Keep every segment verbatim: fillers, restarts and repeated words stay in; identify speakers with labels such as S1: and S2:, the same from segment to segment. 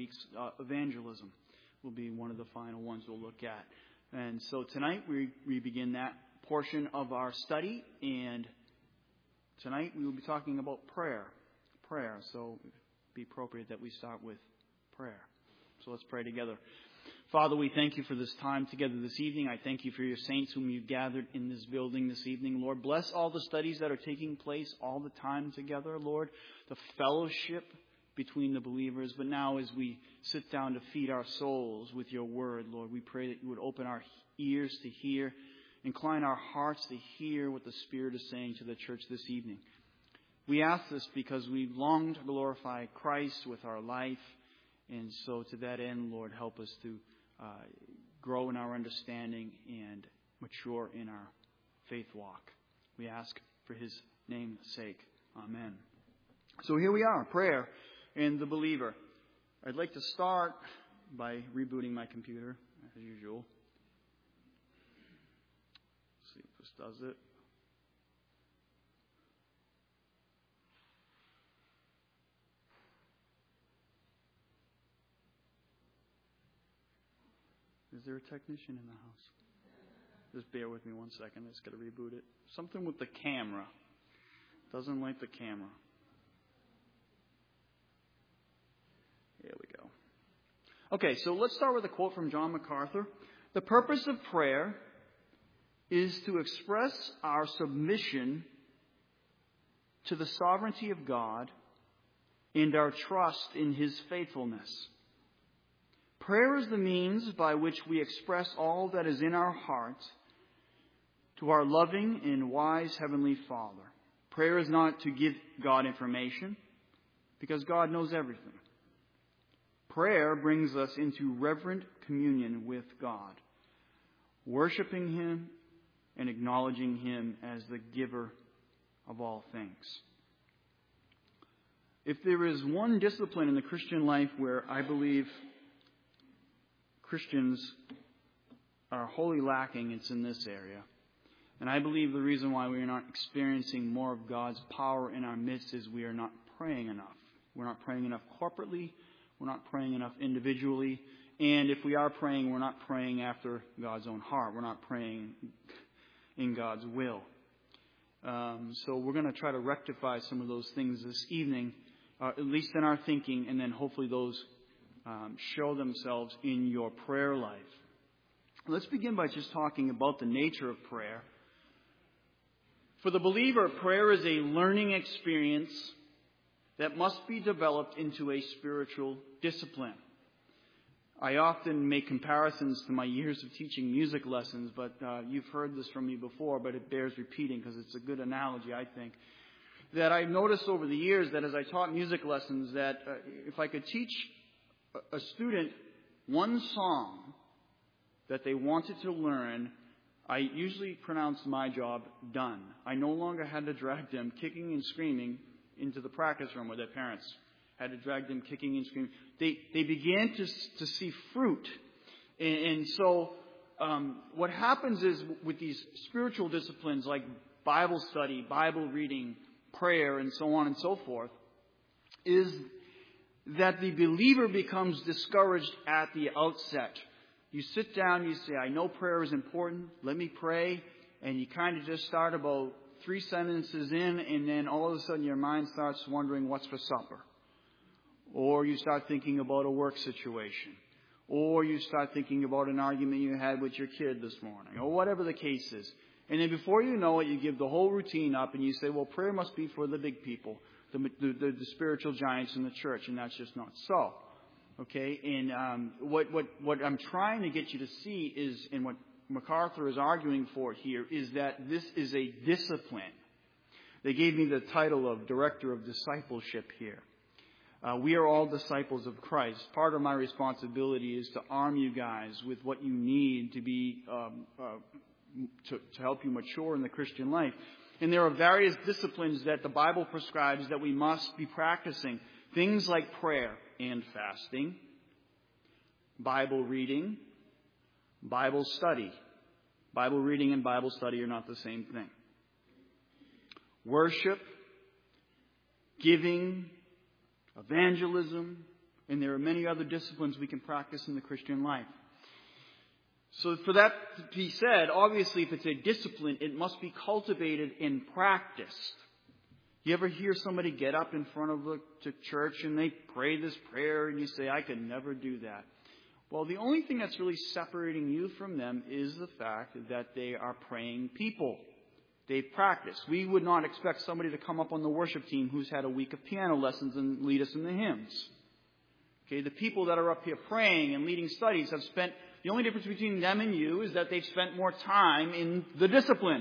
S1: weeks, uh, evangelism will be one of the final ones we'll look at. And so tonight we, we begin that portion of our study, and tonight we will be talking about prayer. Prayer. So it'd be appropriate that we start with prayer. So let's pray together. Father, we thank you for this time together this evening. I thank you for your saints whom you've gathered in this building this evening. Lord, bless all the studies that are taking place all the time together, Lord. The fellowship between the believers. But now as we sit down to feed our souls with your word, Lord, we pray that you would open our ears to hear, incline our hearts to hear what the Spirit is saying to the church this evening. We ask this because we long to glorify Christ with our life. And so to that end, Lord, help us to uh, grow in our understanding and mature in our faith walk. We ask for his name's sake. Amen. So here we are, prayer and the believer. I'd like to start by rebooting my computer, as usual. Let's see if this does it. Is there a technician in the house? Just bear with me one second. I just got to reboot it. Something with the camera. Doesn't like the camera. There we go. Okay, so let's start with a quote from John MacArthur. The purpose of prayer is to express our submission to the sovereignty of God and our trust in his faithfulness. Prayer is the means by which we express all that is in our heart to our loving and wise Heavenly Father. Prayer is not to give God information, because God knows everything. Prayer brings us into reverent communion with God, worshiping him and acknowledging him as the giver of all things. If there is one discipline in the Christian life where I believe Christians are wholly lacking, it's in this area. And I believe the reason why we are not experiencing more of God's power in our midst is we are not praying enough. We're not praying enough corporately. We're not praying enough individually. And if we are praying, we're not praying after God's own heart. We're not praying in God's will. Um, so we're going to try to rectify some of those things this evening, uh, at least in our thinking, and then hopefully those Um, show themselves in your prayer life. Let's begin by just talking about the nature of prayer. For the believer, prayer is a learning experience that must be developed into a spiritual discipline. I often make comparisons to my years of teaching music lessons, but uh, you've heard this from me before, but it bears repeating because it's a good analogy, I think. That I've noticed over the years that as I taught music lessons, that uh, if I could teach a student one song that they wanted to learn, I usually pronounced my job done. I no longer had to drag them kicking and screaming into the practice room where their parents had to drag them kicking and screaming. They they began to to see fruit. And, and so um, what happens is with these spiritual disciplines like Bible study, Bible reading, prayer, and so on and so forth, is that the believer becomes discouraged at the outset. You sit down, you say, I know prayer is important, let me pray, and you kind of just start about three sentences in, and then all of a sudden your mind starts wondering what's for supper. Or you start thinking about a work situation. Or you start thinking about an argument you had with your kid this morning, or whatever the case is. And then before you know it, you give the whole routine up, and you say, well, prayer must be for the big people. The, the, the spiritual giants in the church, and that's just not so. Okay, and um, what, what, what I'm trying to get you to see is, and what MacArthur is arguing for here, is that this is a discipline. They gave me the title of Director of Discipleship here. Uh, we are all disciples of Christ. Part of my responsibility is to arm you guys with what you need to be um, uh, to, to help you mature in the Christian life. And there are various disciplines that the Bible prescribes that we must be practicing. Things like prayer and fasting, Bible reading, Bible study. Bible reading and Bible study are not the same thing. Worship, giving, evangelism, And there are many other disciplines we can practice in the Christian life. So for that to be said, obviously if it's a discipline, it must be cultivated and practiced. You ever hear somebody get up in front of the to church and they pray this prayer and you say, I could never do that? Well, the only thing that's really separating you from them is the fact that they are praying people. They've practiced. We would not expect somebody to come up on the worship team who's had a week of piano lessons and lead us in the hymns. Okay, the people that are up here praying and leading studies have spent, the only difference between them and you is that they've spent more time in the discipline.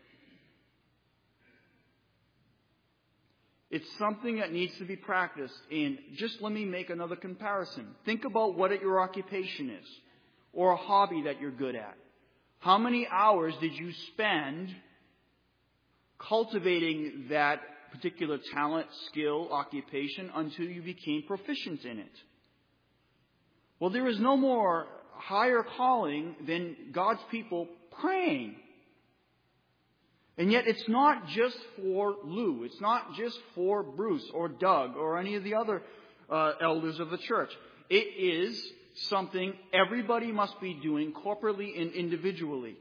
S1: It's something that needs to be practiced. And just let me make another comparison. Think about what your occupation is, or a hobby that you're good at. How many hours did you spend cultivating that particular talent, skill, occupation until you became proficient in it? Well, there is no more higher calling than God's people praying. And yet it's not just for Lou. It's not just for Bruce or Doug or any of the other uh, elders of the church. It is something everybody must be doing corporately and individually.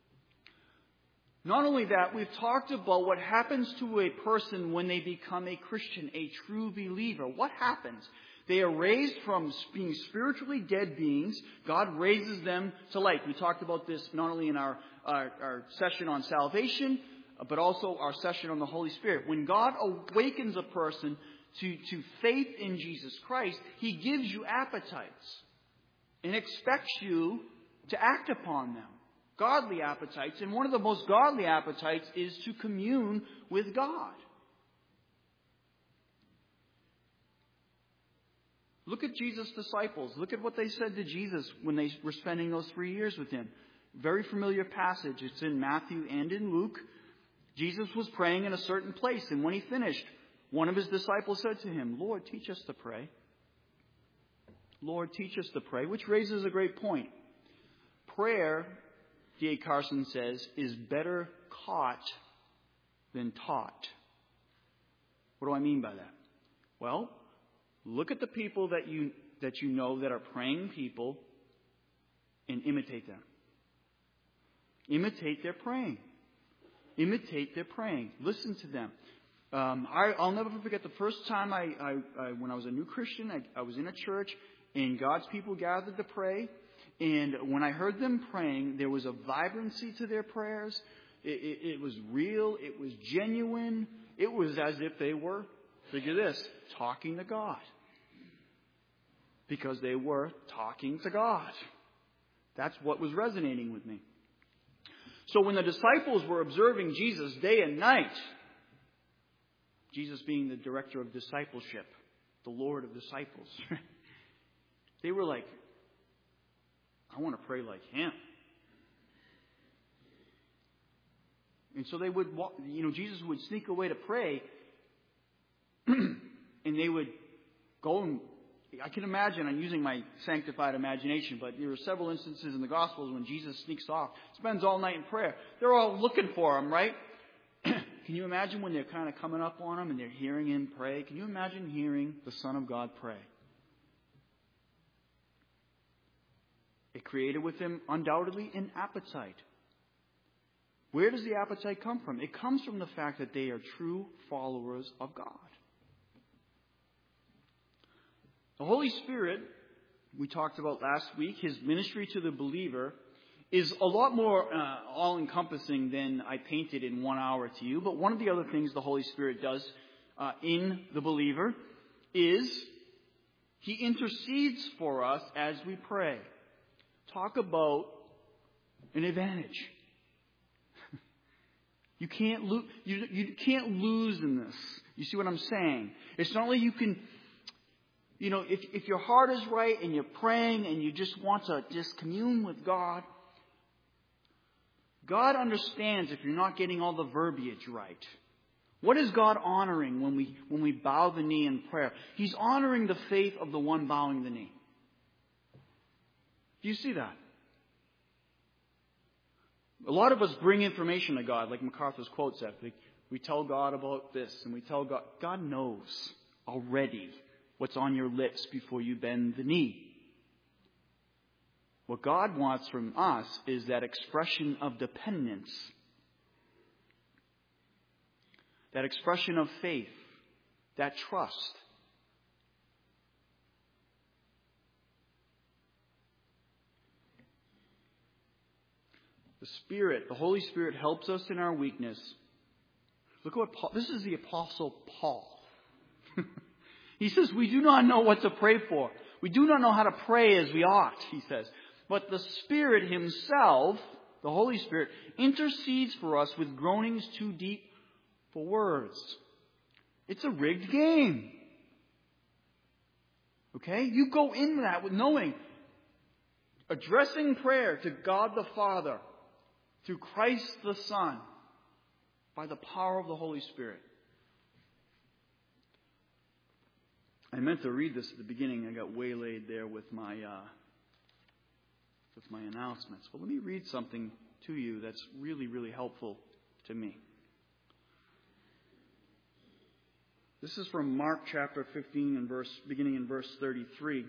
S1: Not only that, we've talked about what happens to a person when they become a Christian, a true believer. What happens? They are raised from being spiritually dead beings. God raises them to life. We talked about this not only in our, our, our session on salvation, but also our session on the Holy Spirit. When God awakens a person to, to faith in Jesus Christ, He gives you appetites and expects you to act upon them. Godly appetites. And one of the most godly appetites is to commune with God. Look at Jesus' disciples. Look at what they said to Jesus when they were spending those three years with Him. Very familiar passage. It's in Matthew and in Luke. Jesus was praying in a certain place, and when He finished, one of His disciples said to Him, Lord, teach us to pray. Lord, teach us to pray, which raises a great point. Prayer, D A Carson says, is better caught than taught. What do I mean by that? Well, look at the people that you that you know that are praying people and imitate them. Imitate their praying. Imitate their praying. Listen to them. Um, I, I'll never forget the first time I, I, I when I was a new Christian, I, I was in a church and God's people gathered to pray. And when I heard them praying, there was a vibrancy to their prayers. It, it, it was real. It was genuine. It was as if they were, figure this, talking to God. Because they were talking to God. That's what was resonating with me. So when the disciples were observing Jesus day and night, Jesus being the director of discipleship, the Lord of disciples, they were like, I want to pray like Him. And so they would walk, you know, Jesus would sneak away to pray, and they would go and, I can imagine, I'm using my sanctified imagination, but there are several instances in the Gospels when Jesus sneaks off, spends all night in prayer. They're all looking for Him, right? Can you imagine when they're kind of coming up on Him and they're hearing Him pray? Can you imagine hearing the Son of God pray? It created with Him undoubtedly an appetite. Where does the appetite come from? It comes from the fact that they are true followers of God. The Holy Spirit, we talked about last week, His ministry to the believer is a lot more uh, all-encompassing than I painted in one hour to you. But one of the other things the Holy Spirit does uh, in the believer is He intercedes for us as we pray. Talk about an advantage. You can't lose. You, you can't lose in this. You see what I'm saying? It's not like you can. You know, if if your heart is right and you're praying and you just want to just commune with God, God understands if you're not getting all the verbiage right. What is God honoring when we when we bow the knee in prayer? He's honoring the faith of the one bowing the knee. Do you see that? A lot of us bring information to God, like MacArthur's quote said. We, we tell God about this, and we tell God, God knows already what's on your lips before you bend the knee. What God wants from us is that expression of dependence, that expression of faith, that trust. The Spirit, the Holy Spirit helps us in our weakness. Look at what Paul, this is the Apostle Paul. He says, we do not know what to pray for. We do not know how to pray as we ought, he says. But the Spirit Himself, the Holy Spirit, intercedes for us with groanings too deep for words. It's a rigged game. Okay? You go into that with knowing, addressing prayer to God the Father through Christ the Son by the power of the Holy Spirit. I meant to read this at the beginning. I got waylaid there with my uh, with my announcements. But let me read something to you that's really, really helpful to me. This is from Mark chapter fifteen, and verse beginning in verse thirty-three.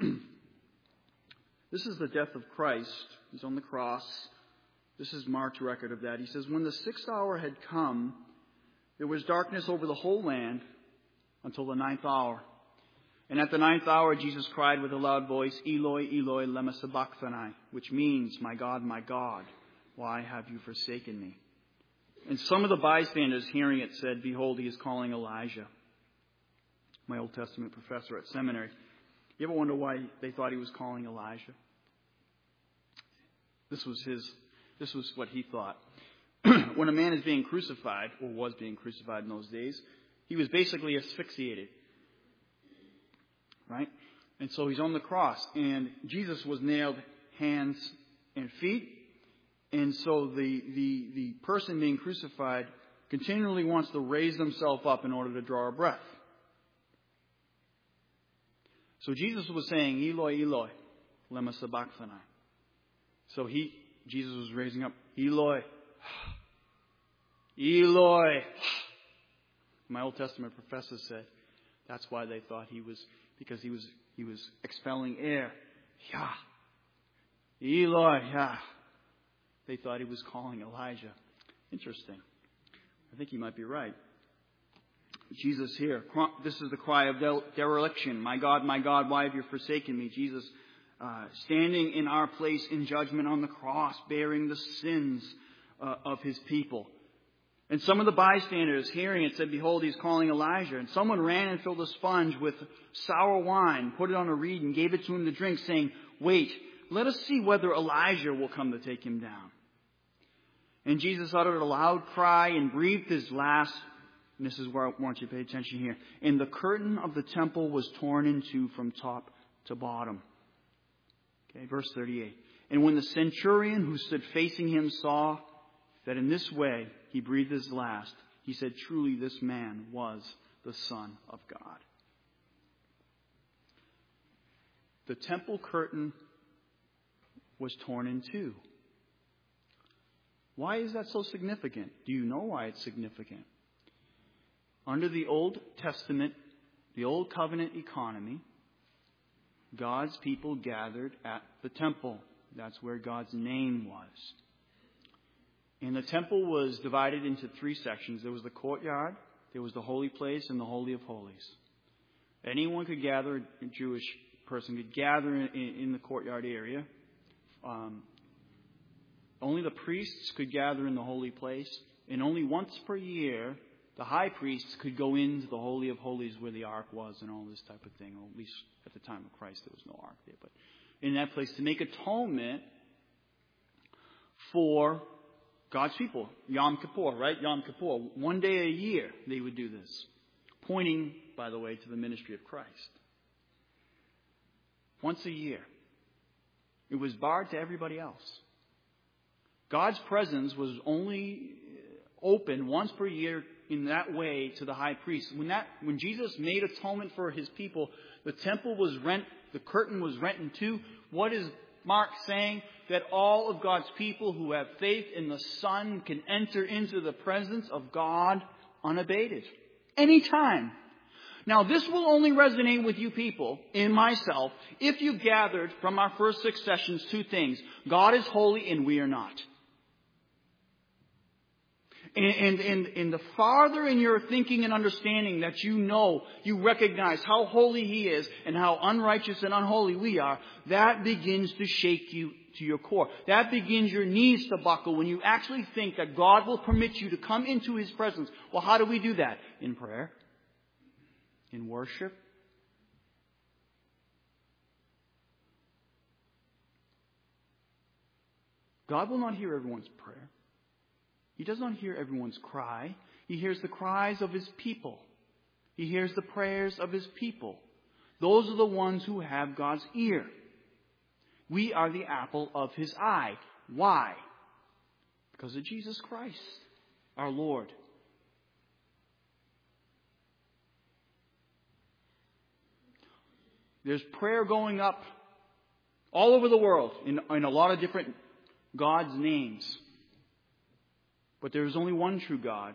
S1: This is the death of Christ. He's on the cross. This is Mark's record of that. He says, when the sixth hour had come, there was darkness over the whole land until the ninth hour. And at the ninth hour, Jesus cried with a loud voice, Eloi, Eloi, lema sabachthani, which means, my God, my God, why have you forsaken me? And some of the bystanders hearing it said, behold, he is calling Elijah. My Old Testament professor at seminary. You ever wonder why they thought he was calling Elijah? This was his, this was what he thought. When a man is being crucified, or was being crucified in those days, he was basically asphyxiated. Right? And so he's on the cross, and Jesus was nailed hands and feet. And so the, the, the person being crucified continually wants to raise themselves up in order to draw a breath. So Jesus was saying, Eloi, Eloi, lema sabachthani. So he, Jesus was raising up, Eloi, Eloi. My Old Testament professor said that's why they thought he was, because he was he was expelling air. Yah. Eloi, Yah. They thought he was calling Elijah. Interesting. I think he might be right. Jesus here, this is the cry of dereliction. My God, my God, why have you forsaken me? Jesus uh, standing in our place in judgment on the cross, bearing the sins uh, of his people. And some of the bystanders hearing it said, behold, he's calling Elijah. And someone ran and filled a sponge with sour wine, put it on a reed, and gave it to him to drink, saying, wait, let us see whether Elijah will come to take him down. And Jesus uttered a loud cry and breathed his last. And this is where I want you to pay attention here. And the curtain of the temple was torn in two from top to bottom. Okay, verse thirty-eight. And when the centurion who stood facing him saw that in this way he breathed his last, he said, truly this man was the Son of God. The temple curtain was torn in two. Why is that so significant? Do you know why it's significant? Under the Old Testament, the Old Covenant economy, God's people gathered at the temple. That's where God's name was. And the temple was divided into three sections. There was the courtyard, there was the holy place, and the Holy of Holies. Anyone could gather, a Jewish person could gather in, in the courtyard area. Um, only the priests could gather in the holy place. And only once per year, the high priests could go into the Holy of Holies where the ark was and all this type of thing. Or at least at the time of Christ, there was no ark there. But in that place to make atonement for God's people. Yom Kippur, right? Yom Kippur. One day a year they would do this. Pointing, by the way, to the ministry of Christ. Once a year. It was barred to everybody else. God's presence was only open once per year in that way to the high priest. When that, when Jesus made atonement for his people, the temple was rent, the curtain was rent in two. What is Mark saying? That all of God's people who have faith in the Son can enter into the presence of God unabated. Anytime. Now, this will only resonate with you people, in myself, if you gathered from our first six sessions two things. God is holy and we are not. And, and, and, and the farther in your thinking and understanding that you know, you recognize how holy He is and how unrighteous and unholy we are, that begins to shake you to your core. That begins your knees to buckle when you actually think that God will permit you to come into His presence. Well, how do we do that? In prayer. In worship. God will not hear everyone's prayer. He does not hear everyone's cry. He hears the cries of His people. He hears the prayers of His people. Those are the ones who have God's ear. We are the apple of His eye. Why? Because of Jesus Christ, our Lord. There's prayer going up all over the world in, in a lot of different God's names. But there is only one true God.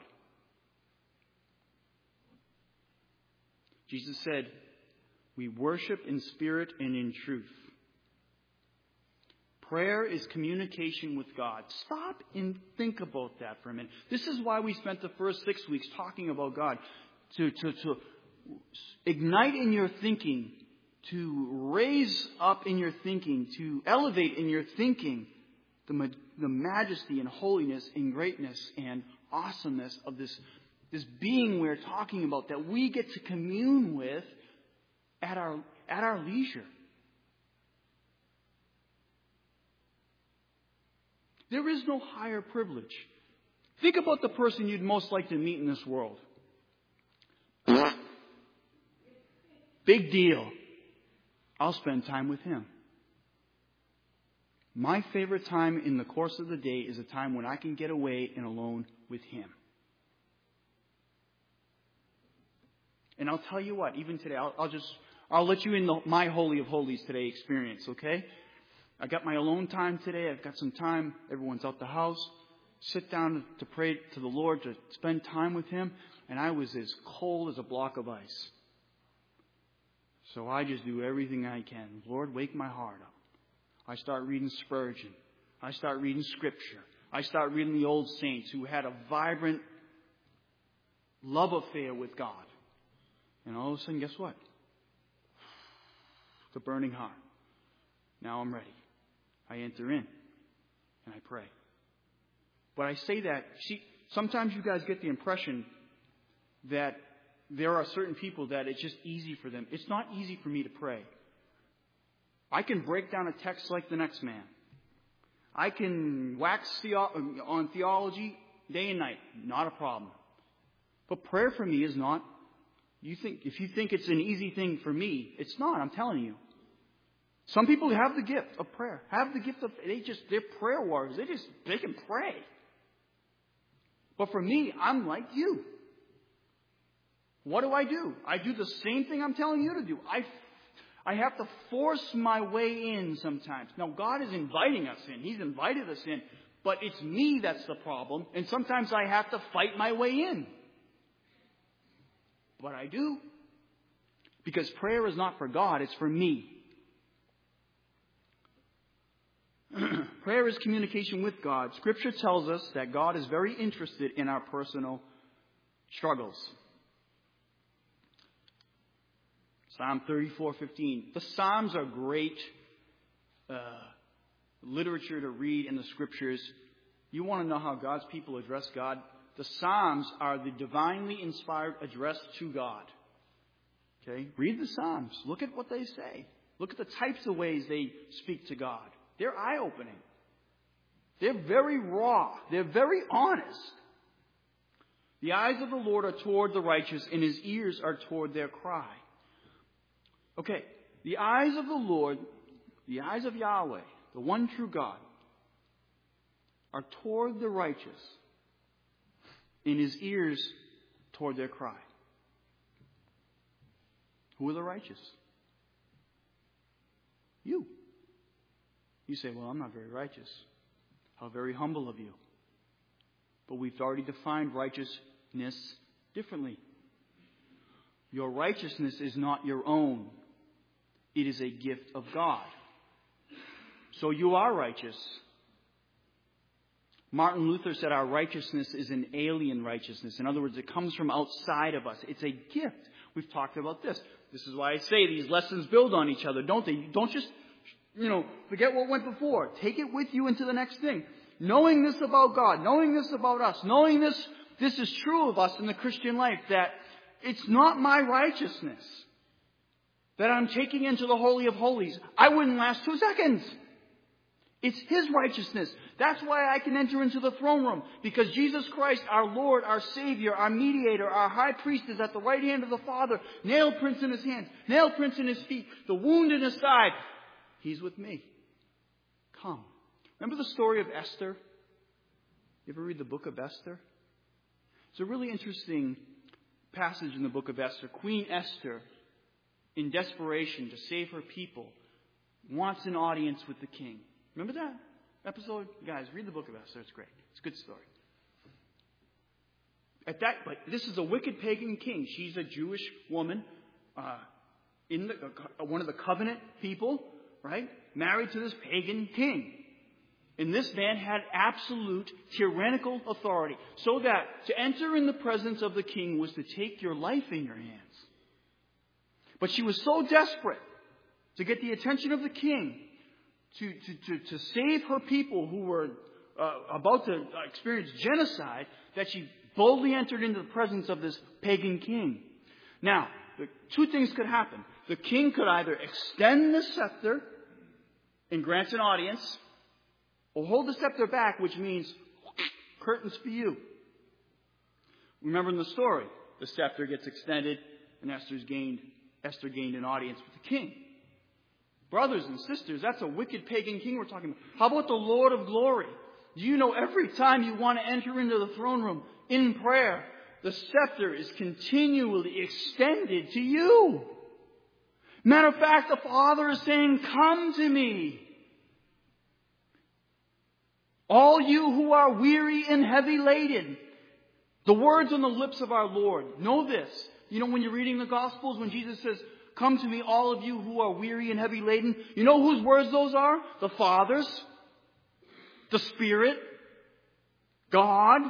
S1: Jesus said, we worship in spirit and in truth. Prayer is communication with God. Stop and think about that for a minute. This is why we spent the first six weeks talking about God. To, to, to ignite in your thinking, to raise up in your thinking, to elevate in your thinking the, the majesty and holiness and greatness and awesomeness of this, this being we're talking about that we get to commune with at our, at our leisure. There is no higher privilege. Think about the person you'd most like to meet in this world. Big deal. I'll spend time with him. My favorite time in the course of the day is a time when I can get away and alone with him. And I'll tell you what, even today, I'll, I'll just, I'll let you in the, my Holy of Holies today experience, okay? I got my alone time today. I've got some time. Everyone's out the house. Sit down to pray to the Lord, to spend time with Him. And I was as cold as a block of ice. So I just do everything I can. Lord, wake my heart up. I start reading Spurgeon. I start reading Scripture. I start reading the old saints who had a vibrant love affair with God. And all of a sudden, guess what? The burning heart. Now I'm ready. I enter in and I pray. But I say that, see, sometimes you guys get the impression that there are certain people that it's just easy for them. It's not easy for me to pray. I can break down a text like the next man. I can wax theo- on theology day and night. Not a problem. But prayer for me is not. You think, if you think it's an easy thing for me, it's not. I'm telling you. Some people have the gift of prayer. Have the gift of, they just, they're prayer warriors. They just, they can pray. But for me, I'm like you. What do I do? I do the same thing I'm telling you to do. I, I have to force my way in sometimes. Now, God is inviting us in. He's invited us in. But it's me that's the problem. And sometimes I have to fight my way in. But I do. Because prayer is not for God, it's for me. Prayer is communication with God. Scripture tells us that God is very interested in our personal struggles. Psalm thirty-four fifteen. The Psalms are great uh, literature to read in the Scriptures. You want to know how God's people address God? The Psalms are the divinely inspired address to God. Okay? Read the Psalms. Look at what they say. Look at the types of ways they speak to God. They're eye-opening. They're very raw. They're very honest. The eyes of the Lord are toward the righteous, and His ears are toward their cry. Okay, the eyes of the Lord, the eyes of Yahweh, the one true God, are toward the righteous, and His ears toward their cry. Who are the righteous? You. You say, well, I'm not very righteous. How very humble of you. But we've already defined righteousness differently. Your righteousness is not your own. It is a gift of God. So you are righteous. Martin Luther said our righteousness is an alien righteousness. In other words, it comes from outside of us. It's a gift. We've talked about this. This is why I say these lessons build on each other, don't they? Don't just, you know, forget what went before. Take it with you into the next thing. Knowing this about God, knowing this about us, knowing this, this is true of us in the Christian life, that it's not my righteousness that I'm taking into the Holy of Holies. I wouldn't last two seconds. It's His righteousness. That's why I can enter into the throne room. Because Jesus Christ, our Lord, our Savior, our mediator, our high priest is at the right hand of the Father. Nail prints in His hands. Nail prints in His feet. The wound in His side. He's with me. Come. Remember the story of Esther? You ever read the book of Esther? It's a really interesting passage in the book of Esther. Queen Esther, in desperation to save her people, wants an audience with the king. Remember that episode? Guys, read the book of Esther. It's great. It's a good story. At that, but this is a wicked pagan king. She's a Jewish woman, uh, in the, uh, one of the covenant people, right? Married to this pagan king. And this man had absolute tyrannical authority. So that to enter in the presence of the king was to take your life in your hands. But she was so desperate to get the attention of the king, to, to, to, to save her people who were uh, about to experience genocide, that she boldly entered into the presence of this pagan king. Now, the two things could happen. The king could either extend the scepter and grant an audience, or hold the scepter back, which means curtains for you. Remember in the story, the scepter gets extended and Esther's gained, Esther gained an audience with the king. Brothers and sisters, that's a wicked pagan king we're talking about. How about the Lord of glory? Do you know every time you want to enter into the throne room in prayer, the scepter is continually extended to you? Matter of fact, the Father is saying, come to me. All you who are weary and heavy laden. The words on the lips of our Lord. Know this. You know, when you're reading the Gospels, when Jesus says, come to me, all of you who are weary and heavy laden. You know whose words those are? The Father's. The Spirit. God.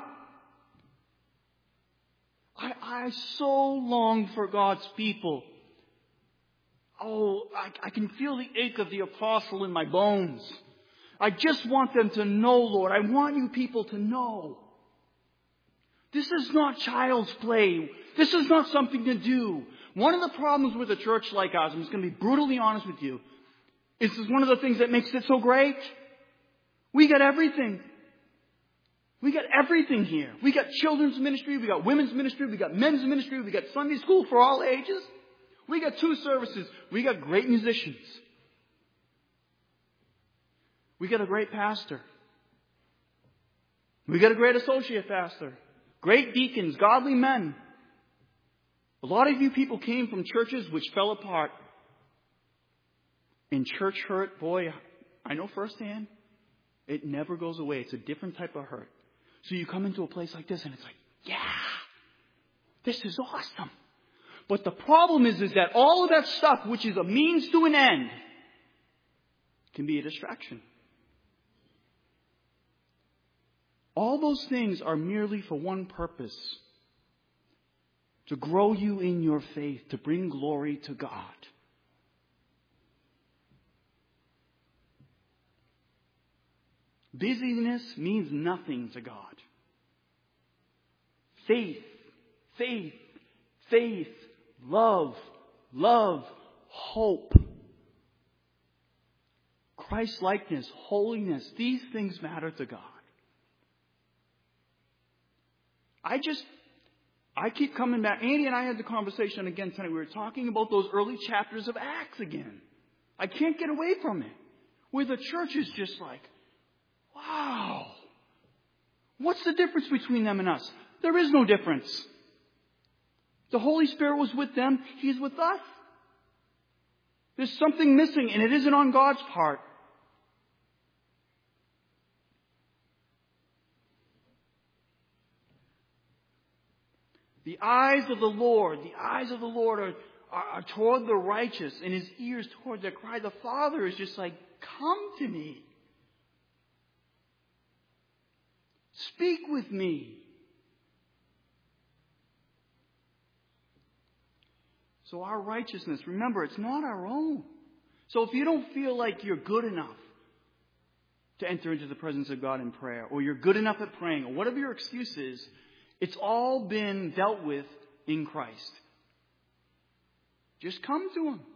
S1: I, I so long for God's people. Oh, I, I can feel the ache of the apostle in my bones. I just want them to know, Lord. I want you people to know. This is not child's play. This is not something to do. One of the problems with a church like ours, I'm just going to be brutally honest with you, is this is one of the things that makes it so great. We got everything. We got everything here. We got children's ministry. We got women's ministry. We got men's ministry. We got Sunday school for all ages. We got two services. We got great musicians. We got a great pastor. We got a great associate pastor. Great deacons, godly men. A lot of you people came from churches which fell apart. And church hurt, boy, I know firsthand, it never goes away. It's a different type of hurt. So you come into a place like this and it's like, yeah, this is awesome. But the problem is, is that all of that stuff, which is a means to an end, can be a distraction. All those things are merely for one purpose. To grow you in your faith, to bring glory to God. Busyness means nothing to God. Faith, faith, faith, love, love, hope, Christ-likeness, holiness, these things matter to God. I just, I keep coming back. Andy and I had the conversation again tonight. We were talking about those early chapters of Acts again. I can't get away from it. Where the church is just like, wow. What's the difference between them and us? There is no difference. The Holy Spirit was with them. He's with us. There's something missing, and it isn't on God's part. The eyes of the Lord, the eyes of the Lord are, are, are toward the righteous, and His ears toward their cry. The Father is just like, come to me. Speak with me. So our righteousness, remember, it's not our own. So if you don't feel like you're good enough to enter into the presence of God in prayer, or you're good enough at praying, or whatever your excuse is, it's all been dealt with in Christ. Just come to Him.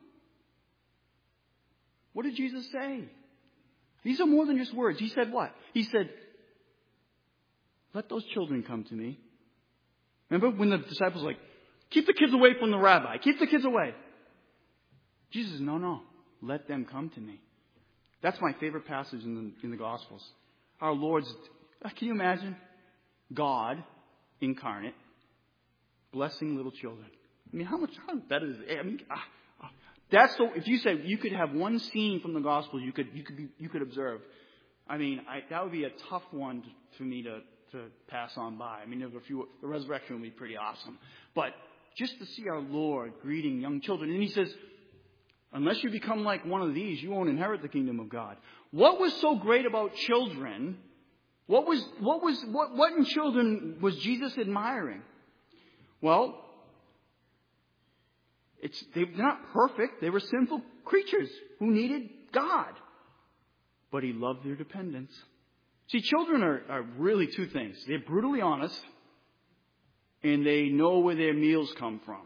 S1: What did Jesus say? These are more than just words. He said what? He said, let those children come to me. Remember when the disciples were like, keep the kids away from the rabbi. Keep the kids away. Jesus says, no, no. Let them come to me. That's my favorite passage in the, in the Gospels. Our Lord's, can you imagine? God incarnate, blessing little children. I mean, how much how better is it? I mean, ah, ah. That's so. If you say you could have one scene from the Gospels, you could you could be, you could observe. I mean, I, that would be a tough one to, for me to to pass on by. I mean, there were a few. The resurrection would be pretty awesome, but just to see our Lord greeting young children, and He says, unless you become like one of these, you won't inherit the kingdom of God. What was so great about children? What was what was what what in children was Jesus admiring? Well, it's they're not perfect. They were sinful creatures who needed God. But He loved their dependence. See, children are, are really two things. They're brutally honest, and they know where their meals come from.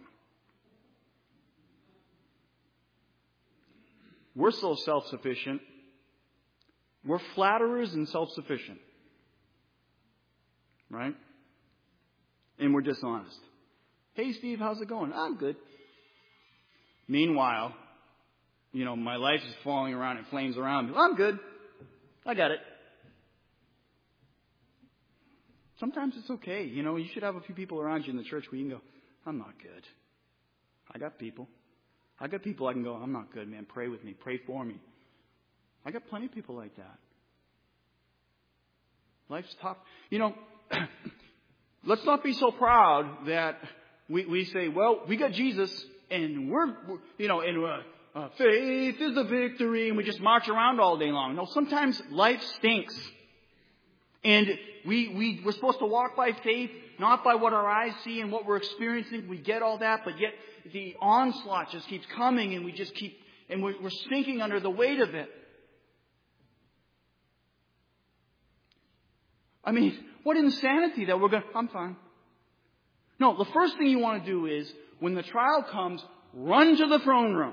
S1: We're so self-sufficient. We're flatterers and self-sufficient. Right? And we're dishonest. Hey, Steve, how's it going? I'm good. Meanwhile, you know, my life is falling around in flames around me. I'm good. I got it. Sometimes it's okay. You know, you should have a few people around you in the church where you can go, I'm not good. I got people. I got people I can go, I'm not good, man. Pray with me. Pray for me. I got plenty of people like that. Life's tough. You know, let's not be so proud that we, we say, well, we got Jesus and we're, we're you know, and uh, uh, faith is the victory, and we just march around all day long. No, sometimes life stinks. And we, we, we're supposed to walk by faith, not by what our eyes see and what we're experiencing. We get all that, but yet the onslaught just keeps coming, and we just keep, and we're, we're sinking under the weight of it. I mean, what insanity that we're going to, I'm fine. No, the first thing you want to do is, when the trial comes, run to the throne room.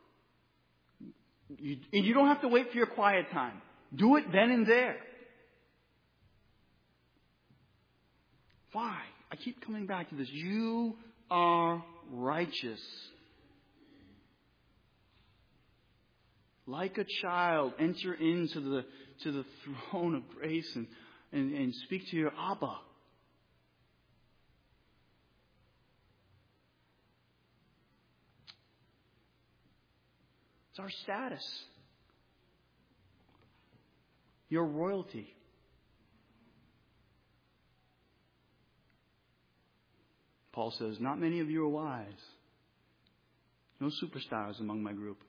S1: You, and you don't have to wait for your quiet time. Do it then and there. Why? I keep coming back to this. You are righteous. Like a child, enter into the to the throne of grace and, and, and speak to your Abba. It's our status. Your royalty. Paul says, not many of you are wise. No superstars among my group.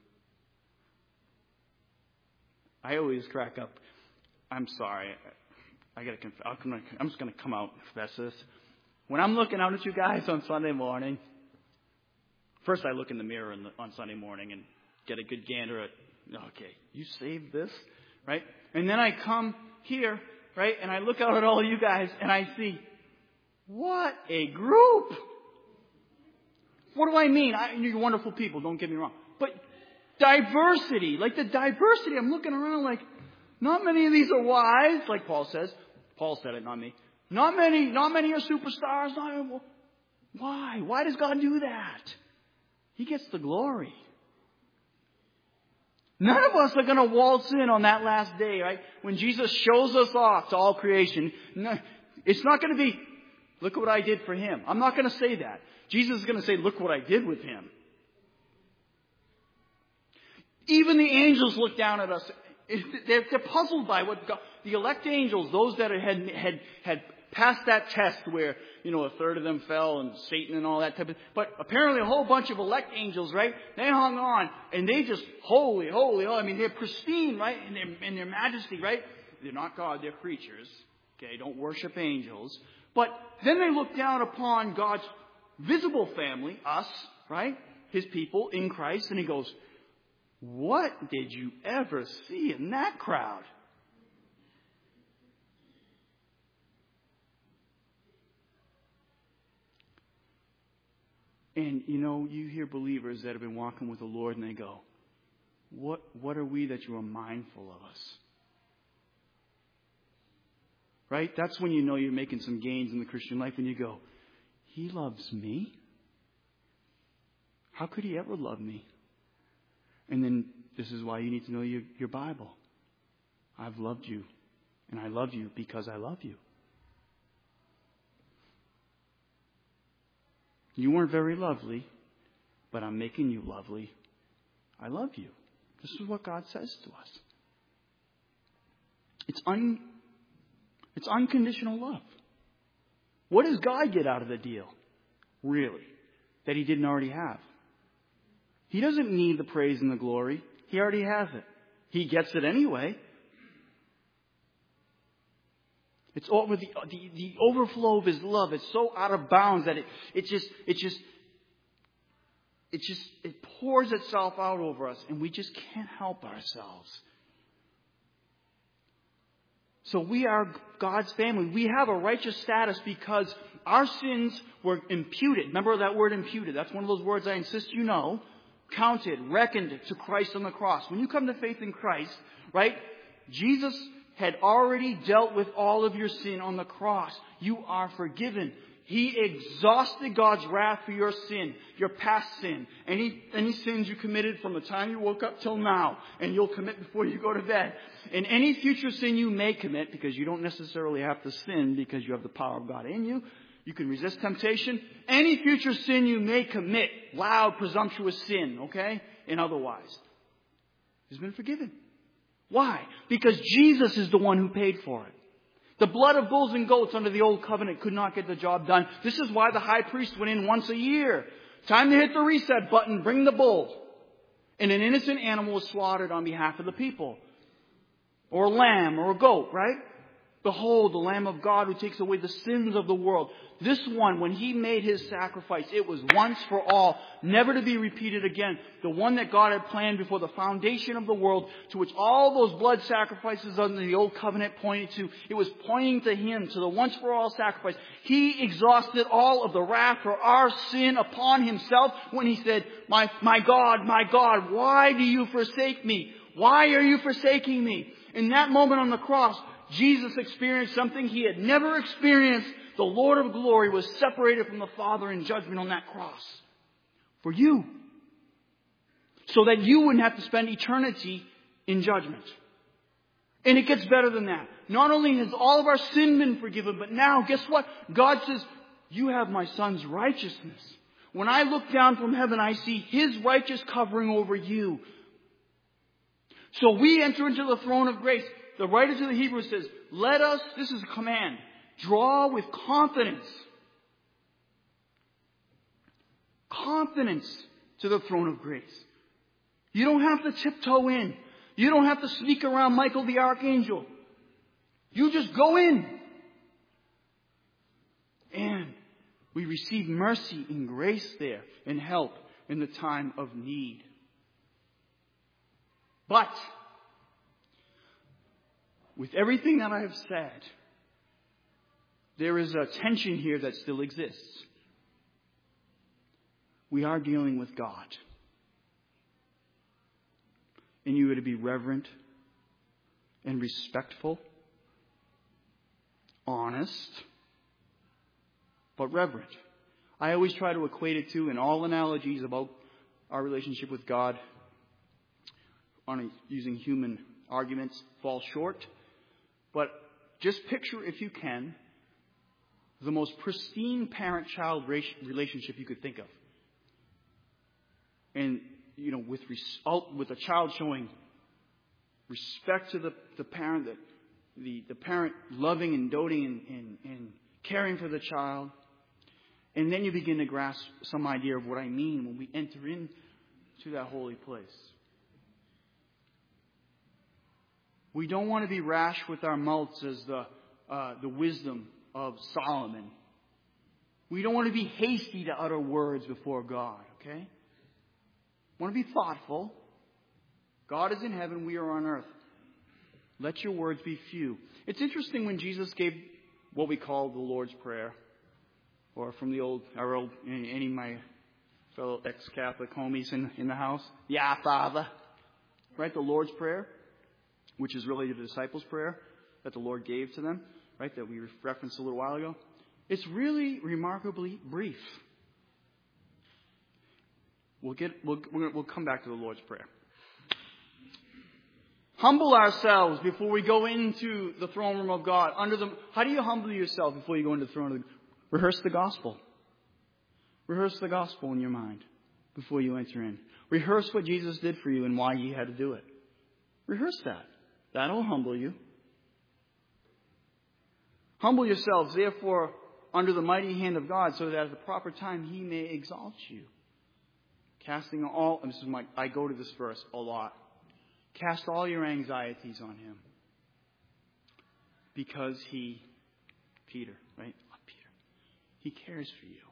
S1: I always crack up. I'm sorry. I gotta. Conf- I'm just going to come out and confess this. When I'm looking out at you guys on Sunday morning, first I look in the mirror in the, on Sunday morning and get a good gander at, okay, you saved this, right? And then I come here, right, and I look out at all of you guys and I see, what a group! What do I mean? I, you're wonderful people, don't get me wrong. But diversity, like the diversity, I'm looking around like, not many of these are wise, like Paul says. Paul said it, not me. Not many, not many are superstars. Not, why? Why does God do that? He gets the glory. None of us are going to waltz in on that last day, right? When Jesus shows us off to all creation. No, it's not going to be, look at what I did for him. I'm not going to say that. Jesus is going to say, look what I did with him. Even the angels look down at us. They're, they're puzzled by what God, the elect angels, those that had, had, had passed that test where, you know, a third of them fell and Satan and all that type of, but apparently a whole bunch of elect angels, right? They hung on and they just, holy, holy, holy. I mean, they're pristine, right? In their, in their majesty, right? They're not God, they're creatures. Okay, don't worship angels. But then they look down upon God's visible family, us, right? His people in Christ, and he goes, what did you ever see in that crowd? And, you know, you hear believers that have been walking with the Lord and they go, what, what are we that you are mindful of us? Right? That's when you know you're making some gains in the Christian life and you go, he loves me? How could he ever love me? And then this is why you need to know your, your Bible. I've loved you. And I love you because I love you. You weren't very lovely, but I'm making you lovely. I love you. This is what God says to us. It's un, it's unconditional love. What does God get out of the deal? Really? That he didn't already have. He doesn't need the praise and the glory. He already has it. He gets it anyway. It's over the, the the overflow of his love. It's so out of bounds that it it just it just it just it pours itself out over us, and we just can't help ourselves. So we are God's family. We have a righteous status because our sins were imputed. Remember that word imputed? That's one of those words I insist you know. Counted, reckoned to Christ on the cross. When you come to faith in Christ, right? Jesus had already dealt with all of your sin on the cross. You are forgiven. He exhausted God's wrath for your sin, your past sin. Any, any sins you committed from the time you woke up till now, and you'll commit before you go to bed. And any future sin you may commit, because you don't necessarily have to sin because you have the power of God in you. You can resist temptation. Any future sin you may commit, loud, presumptuous sin, okay, and otherwise, has been forgiven. Why? Because Jesus is the one who paid for it. The blood of bulls and goats under the old covenant could not get the job done. This is why the high priest went in once a year. Time to hit the reset button, bring the bull. And an innocent animal was slaughtered on behalf of the people. Or a lamb or a goat, right? Behold, the Lamb of God who takes away the sins of the world. This one, when he made his sacrifice, it was once for all, never to be repeated again. The one that God had planned before the foundation of the world, to which all those blood sacrifices under the old covenant pointed to. It was pointing to him, to the once for all sacrifice. He exhausted all of the wrath for our sin upon himself when he said, My, my God, my God, why do you forsake me? Why are you forsaking me? In that moment on the cross, Jesus experienced something he had never experienced. The Lord of glory was separated from the Father in judgment on that cross. For you. So that you wouldn't have to spend eternity in judgment. And it gets better than that. Not only has all of our sin been forgiven, but now, guess what? God says, you have my Son's righteousness. When I look down from heaven, I see his righteous covering over you. So we enter into the throne of grace. The writer to the Hebrews says, let us, this is a command, draw with confidence. Confidence to the throne of grace. You don't have to tiptoe in. You don't have to sneak around Michael the archangel. You just go in. And we receive mercy and grace there and help in the time of need. But with everything that I have said, there is a tension here that still exists. We are dealing with God. And you are to be reverent and respectful, honest, but reverent. I always try to equate it to, in all analogies about our relationship with God, on a, using human arguments, fall short. But just picture, if you can, the most pristine parent-child relationship you could think of. And, you know, with res- with a child showing respect to the, the parent, that the, the parent loving and doting and, and, and caring for the child. And then you begin to grasp some idea of what I mean when we enter into that holy place. We don't want to be rash with our mouths as the, uh, the wisdom of Solomon. We don't want to be hasty to utter words before God, okay? We want to be thoughtful. God is in heaven, we are on earth. Let your words be few. It's interesting when Jesus gave what we call the Lord's Prayer, or from the old, our old, any of my fellow ex-Catholic homies in, in the house, yeah, Father, right? The Lord's Prayer, which is really the disciples' prayer that the Lord gave to them, right? That we referenced a little while ago. It's really remarkably brief. We'll get, we'll, we'll come back to the Lord's Prayer. Humble ourselves before we go into the throne room of God. Under the, how do you humble yourself before you go into the throne room? Rehearse the gospel. Rehearse the gospel in your mind before you enter in. Rehearse what Jesus did for you and why He had to do it. Rehearse that. That'll humble you. Humble yourselves, therefore, under the mighty hand of God, so that at the proper time He may exalt you. Casting all, and this is my, I go to this verse a lot. Cast all your anxieties on Him. Because He, Peter, right? Not Peter. He cares for you.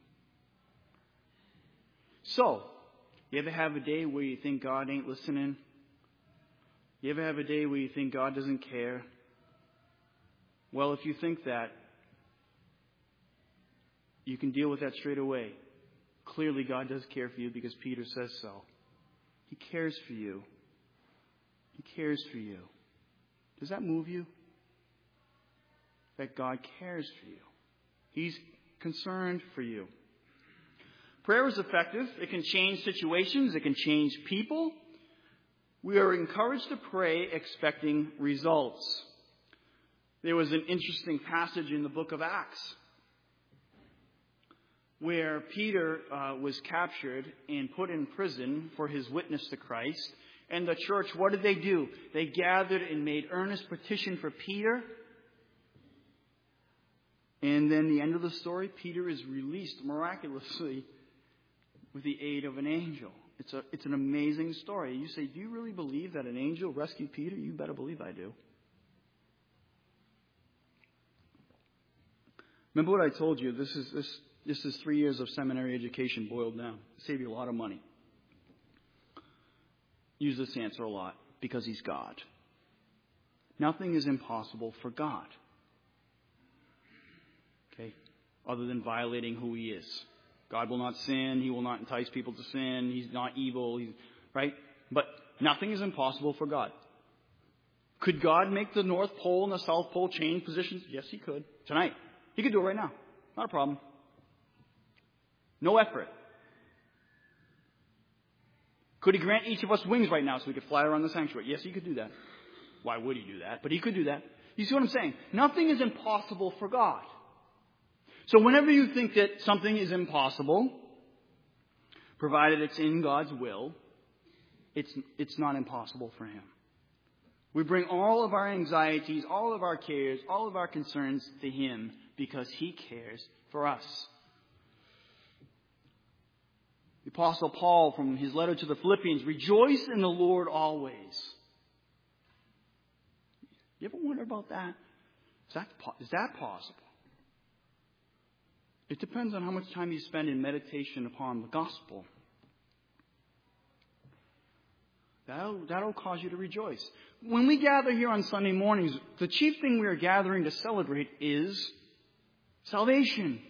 S1: So, you ever have a day where you think God ain't listening? You ever have a day where you think God doesn't care? Well, if you think that, you can deal with that straight away. Clearly, God does care for you because Peter says so. He cares for you. He cares for you. Does that move you? That God cares for you. He's concerned for you. Prayer is effective. It can change situations. It can change people. We are encouraged to pray expecting results. There was an interesting passage in the book of Acts where Peter uh, was captured and put in prison for his witness to Christ. And the church, what did they do? They gathered and made earnest petition for Peter. And then the end of the story, Peter is released miraculously with the aid of an angel. It's a, it's an amazing story. You say, do you really believe that an angel rescued Peter? You better believe I do. Remember what I told you? This is this this is three years of seminary education boiled down. Save you a lot of money. Use this answer a lot because He's God. Nothing is impossible for God. Okay? Other than violating who He is. God will not sin. He will not entice people to sin. He's not evil. He's, right? But nothing is impossible for God. Could God make the North Pole and the South Pole change positions? Yes, He could. Tonight. He could do it right now. Not a problem. No effort. Could He grant each of us wings right now so we could fly around the sanctuary? Yes, He could do that. Why would He do that? But He could do that. You see what I'm saying? Nothing is impossible for God. So whenever you think that something is impossible, provided it's in God's will, it's, it's not impossible for Him. We bring all of our anxieties, all of our cares, all of our concerns to Him because He cares for us. The Apostle Paul, from his letter to the Philippians, rejoice in the Lord always. You ever wonder about that? Is that, is that possible? It depends on how much time you spend in meditation upon the gospel. That'll, that'll cause you to rejoice. When we gather here on Sunday mornings, the chief thing we are gathering to celebrate is salvation.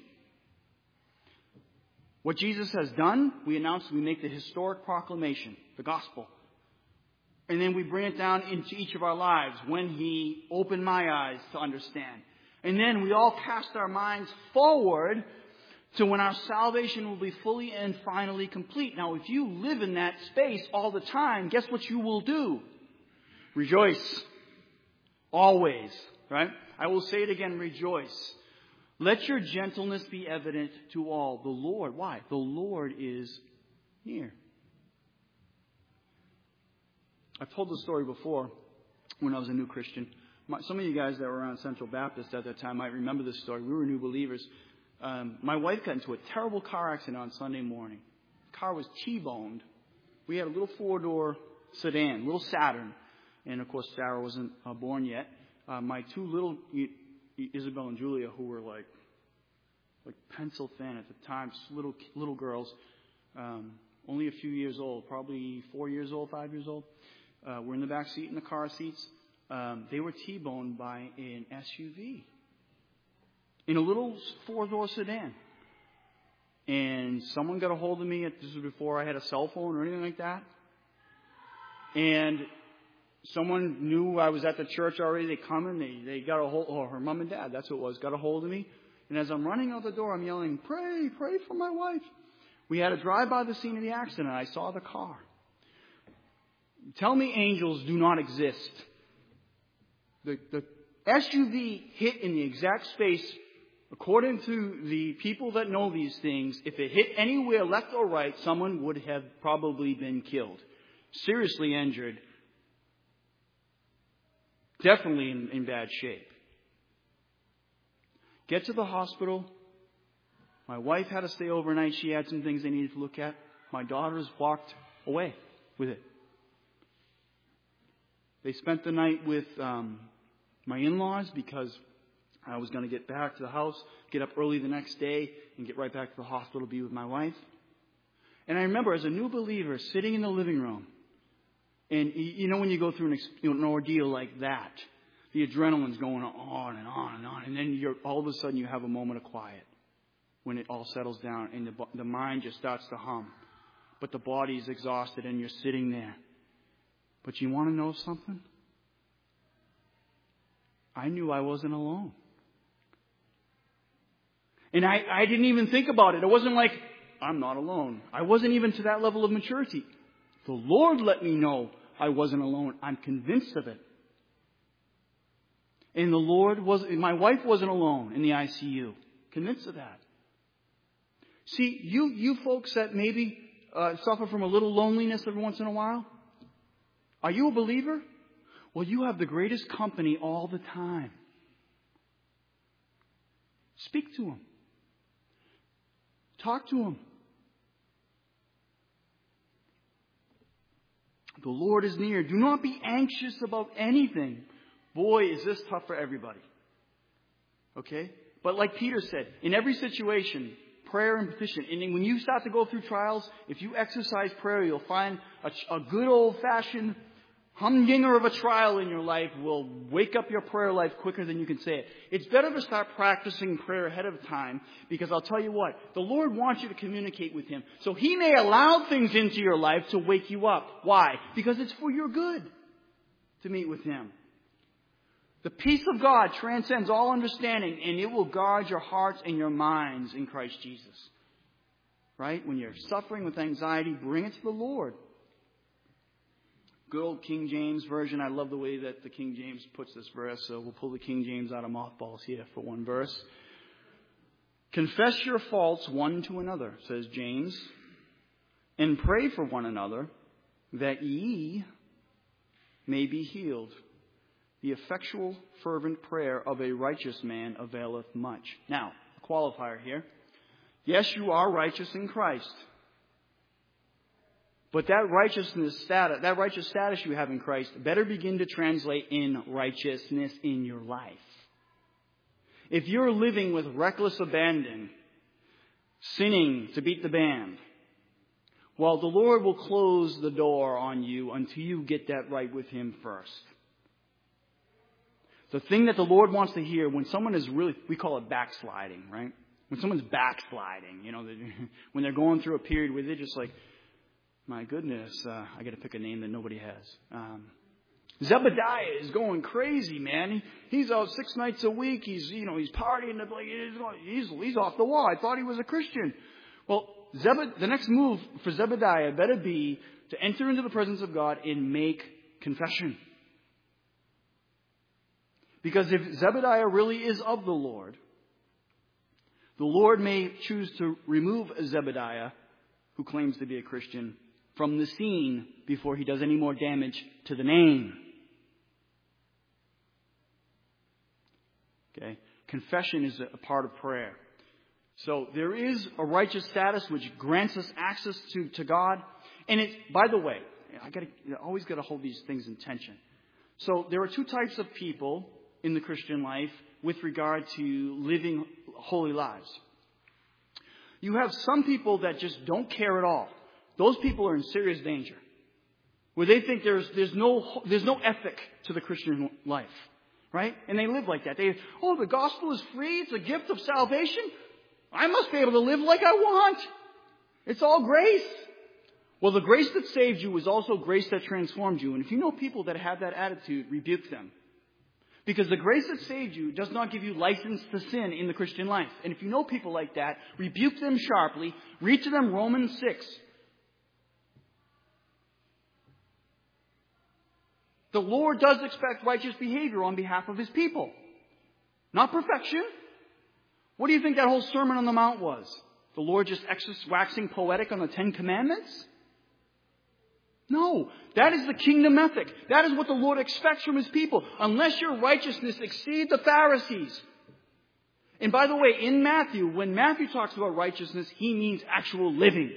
S1: What Jesus has done, we announce, we make the historic proclamation, the gospel. And then we bring it down into each of our lives when He opened my eyes to understand. And then we all cast our minds forward to when our salvation will be fully and finally complete. Now, if you live in that space all the time, guess what you will do? Rejoice. Always. Right? I will say it again, rejoice. Let your gentleness be evident to all. The Lord, why? The Lord is near. I've told the story before when I was a new Christian. My, some of you guys that were around Central Baptist at that time might remember this story. We were new believers. Um, my wife got into a terrible car accident on Sunday morning. The car was T-boned. We had a little four-door sedan, little Saturn. And, of course, Sarah wasn't uh, born yet. Uh, my two little, Isabel and Julia, who were like like pencil thin at the time, little little girls, um, only a few years old, probably four years old, five years old, uh, were in the back seat in the car seats. Um, they were T-boned by an S U V in a little four-door sedan. And someone got a hold of me. At, this was before I had a cell phone or anything like that. And someone knew I was at the church already. They come in, they, they got a hold, or her mom and dad, that's what it was, got a hold of me. And as I'm running out the door, I'm yelling, pray, pray for my wife. We had to drive by the scene of the accident. I saw the car. Tell me angels do not exist. The, the S U V hit in the exact space, according to the people that know these things, if it hit anywhere left or right, someone would have probably been killed. Seriously injured. Definitely in, in bad shape. Get to the hospital. My wife had to stay overnight. She had some things they needed to look at. My daughters walked away with it. They spent the night with um, my in-laws because I was going to get back to the house, get up early the next day, and get right back to the hospital to be with my wife. And I remember as a new believer sitting in the living room, and you know when you go through an, you know, an ordeal like that, the adrenaline's going on and on and on. And then you're, all of a sudden you have a moment of quiet when it all settles down and the, the mind just starts to hum. But the body's exhausted and you're sitting there. But you want to know something? I knew I wasn't alone. And I, I didn't even think about it. It wasn't like, I'm not alone. I wasn't even to that level of maturity. The Lord let me know I wasn't alone. I'm convinced of it. And the Lord was, my wife wasn't alone in the I C U. Convinced of that. See, you, you folks that maybe uh, suffer from a little loneliness every once in a while, are you a believer? Well, you have the greatest company all the time. Speak to them. Talk to them. The Lord is near. Do not be anxious about anything. Boy, is this tough for everybody. Okay? But like Peter said, in every situation, prayer and petition. And when you start to go through trials, if you exercise prayer, you'll find a, a good old-fashioned humdinger of a trial in your life will wake up your prayer life quicker than you can say it. It's better to start practicing prayer ahead of time because I'll tell you what, the Lord wants you to communicate with Him. So He may allow things into your life to wake you up. Why? Because it's for your good to meet with Him. The peace of God transcends all understanding and it will guard your hearts and your minds in Christ Jesus. Right? When you're suffering with anxiety, bring it to the Lord. Good old King James Version. I love the way that the King James puts this verse. So we'll pull the King James out of mothballs here for one verse. Confess your faults one to another, says James, and pray for one another that ye may be healed. The effectual, fervent prayer of a righteous man availeth much. Now, a qualifier here. Yes, you are righteous in Christ. But that righteousness status, that righteous status you have in Christ better begin to translate in righteousness in your life. If you're living with reckless abandon, sinning to beat the band, well, the Lord will close the door on you until you get that right with Him first. The thing that the Lord wants to hear when someone is really, we call it backsliding, right? When someone's backsliding, you know, when they're going through a period where they're just like, my goodness, uh, I got to pick a name that nobody has. Um, Zebediah is going crazy, man. He, he's out six nights a week. He's, you know, he's partying. He's, he's off the wall. I thought he was a Christian. Well, Zebed, the next move for Zebediah better be to enter into the presence of God and make confession. Because if Zebediah really is of the Lord, the Lord may choose to remove Zebediah, who claims to be a Christian, from the scene before he does any more damage to the name. Okay? Confession is a part of prayer. So there is a righteous status which grants us access to, to God. And it's, by the way, I gotta, I always got to hold these things in tension. So there are two types of people in the Christian life with regard to living holy lives. You have some people that just don't care at all. Those people are in serious danger. Where they think there's, there's no, there's no ethic to the Christian life. Right? And they live like that. They, oh, the gospel is free. It's a gift of salvation. I must be able to live like I want. It's all grace. Well, the grace that saved you is also grace that transformed you. And if you know people that have that attitude, rebuke them. Because the grace that saved you does not give you license to sin in the Christian life. And if you know people like that, rebuke them sharply. Read to them Romans six. The Lord does expect righteous behavior on behalf of His people. Not perfection. What do you think that whole Sermon on the Mount was? The Lord just waxing poetic on the Ten Commandments? No. That is the kingdom ethic. That is what the Lord expects from His people. Unless your righteousness exceeds the Pharisees. And by the way, in Matthew, when Matthew talks about righteousness, he means actual living.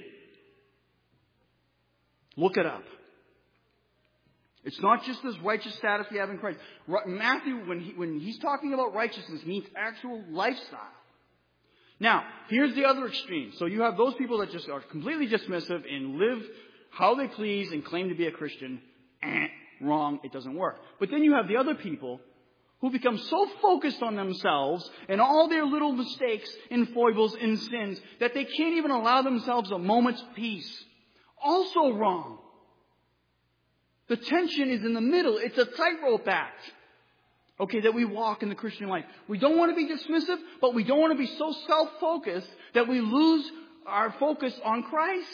S1: Look it up. It's not just this righteous status we have in Christ. Matthew, when, he, when he's talking about righteousness, means actual lifestyle. Now, here's the other extreme. So you have those people that just are completely dismissive and live how they please and claim to be a Christian. Eh, wrong, it doesn't work. But then you have the other people who become so focused on themselves and all their little mistakes and foibles and sins that they can't even allow themselves a moment's peace. Also wrong. The tension is in the middle. It's a tightrope act. Okay, that we walk in the Christian life. We don't want to be dismissive, but we don't want to be so self-focused that we lose our focus on Christ.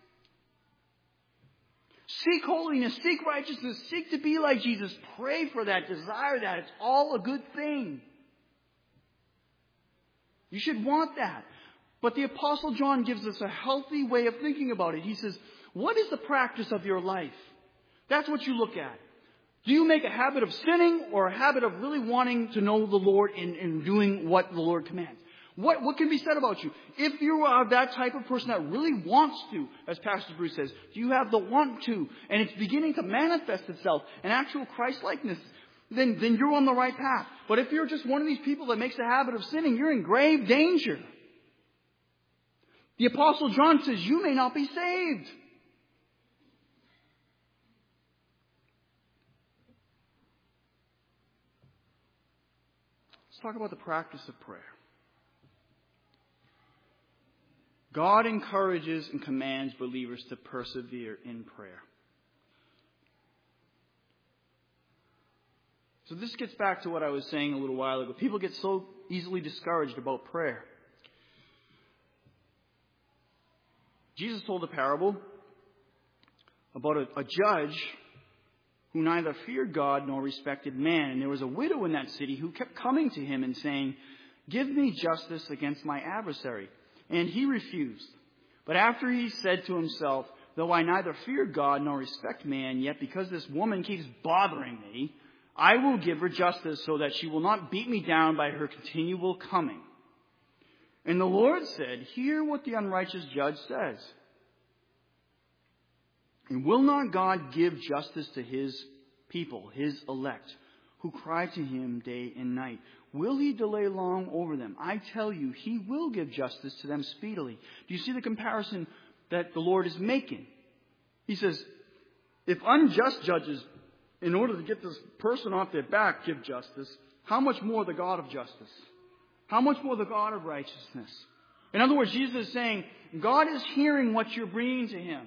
S1: Seek holiness, seek righteousness, seek to be like Jesus. Pray for that, desire that. It's all a good thing. You should want that. But the Apostle John gives us a healthy way of thinking about it. He says, what is the practice of your life? That's what you look at. Do you make a habit of sinning or a habit of really wanting to know the Lord and, and doing what the Lord commands? What, what can be said about you? If you are that type of person that really wants to, as Pastor Bruce says, do you have the want to, and it's beginning to manifest itself in actual Christ-likeness, then, then you're on the right path. But if you're just one of these people that makes a habit of sinning, you're in grave danger. The Apostle John says you may not be saved. Let's talk about the practice of prayer. God encourages and commands believers to persevere in prayer. So this gets back to what I was saying a little while ago. People get so easily discouraged about prayer. Jesus told a parable about a, a judge who neither feared God nor respected man. And there was a widow in that city who kept coming to him and saying, "Give me justice against my adversary." And he refused. But after he said to himself, "Though I neither fear God nor respect man, yet because this woman keeps bothering me, I will give her justice so that she will not beat me down by her continual coming." And the Lord said, "Hear what the unrighteous judge says. And will not God give justice to His people, His elect, who cry to Him day and night? Will He delay long over them? I tell you, He will give justice to them speedily." Do you see the comparison that the Lord is making? He says, if unjust judges, in order to get this person off their back, give justice, how much more the God of justice? How much more the God of righteousness? In other words, Jesus is saying, God is hearing what you're bringing to Him.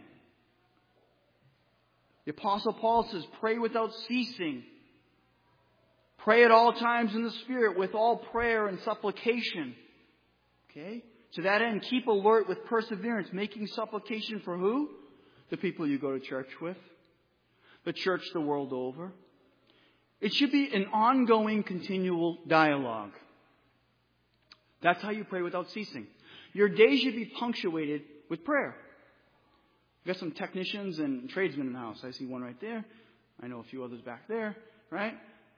S1: The Apostle Paul says, pray without ceasing. Pray at all times in the Spirit with all prayer and supplication. Okay? To that end, keep alert with perseverance, making supplication for who? The people you go to church with. The church the world over. It should be an ongoing, continual dialogue. That's how you pray without ceasing. Your day should be punctuated with prayer. We've got some technicians and tradesmen in the house. I see one right there. I know a few others back there, right?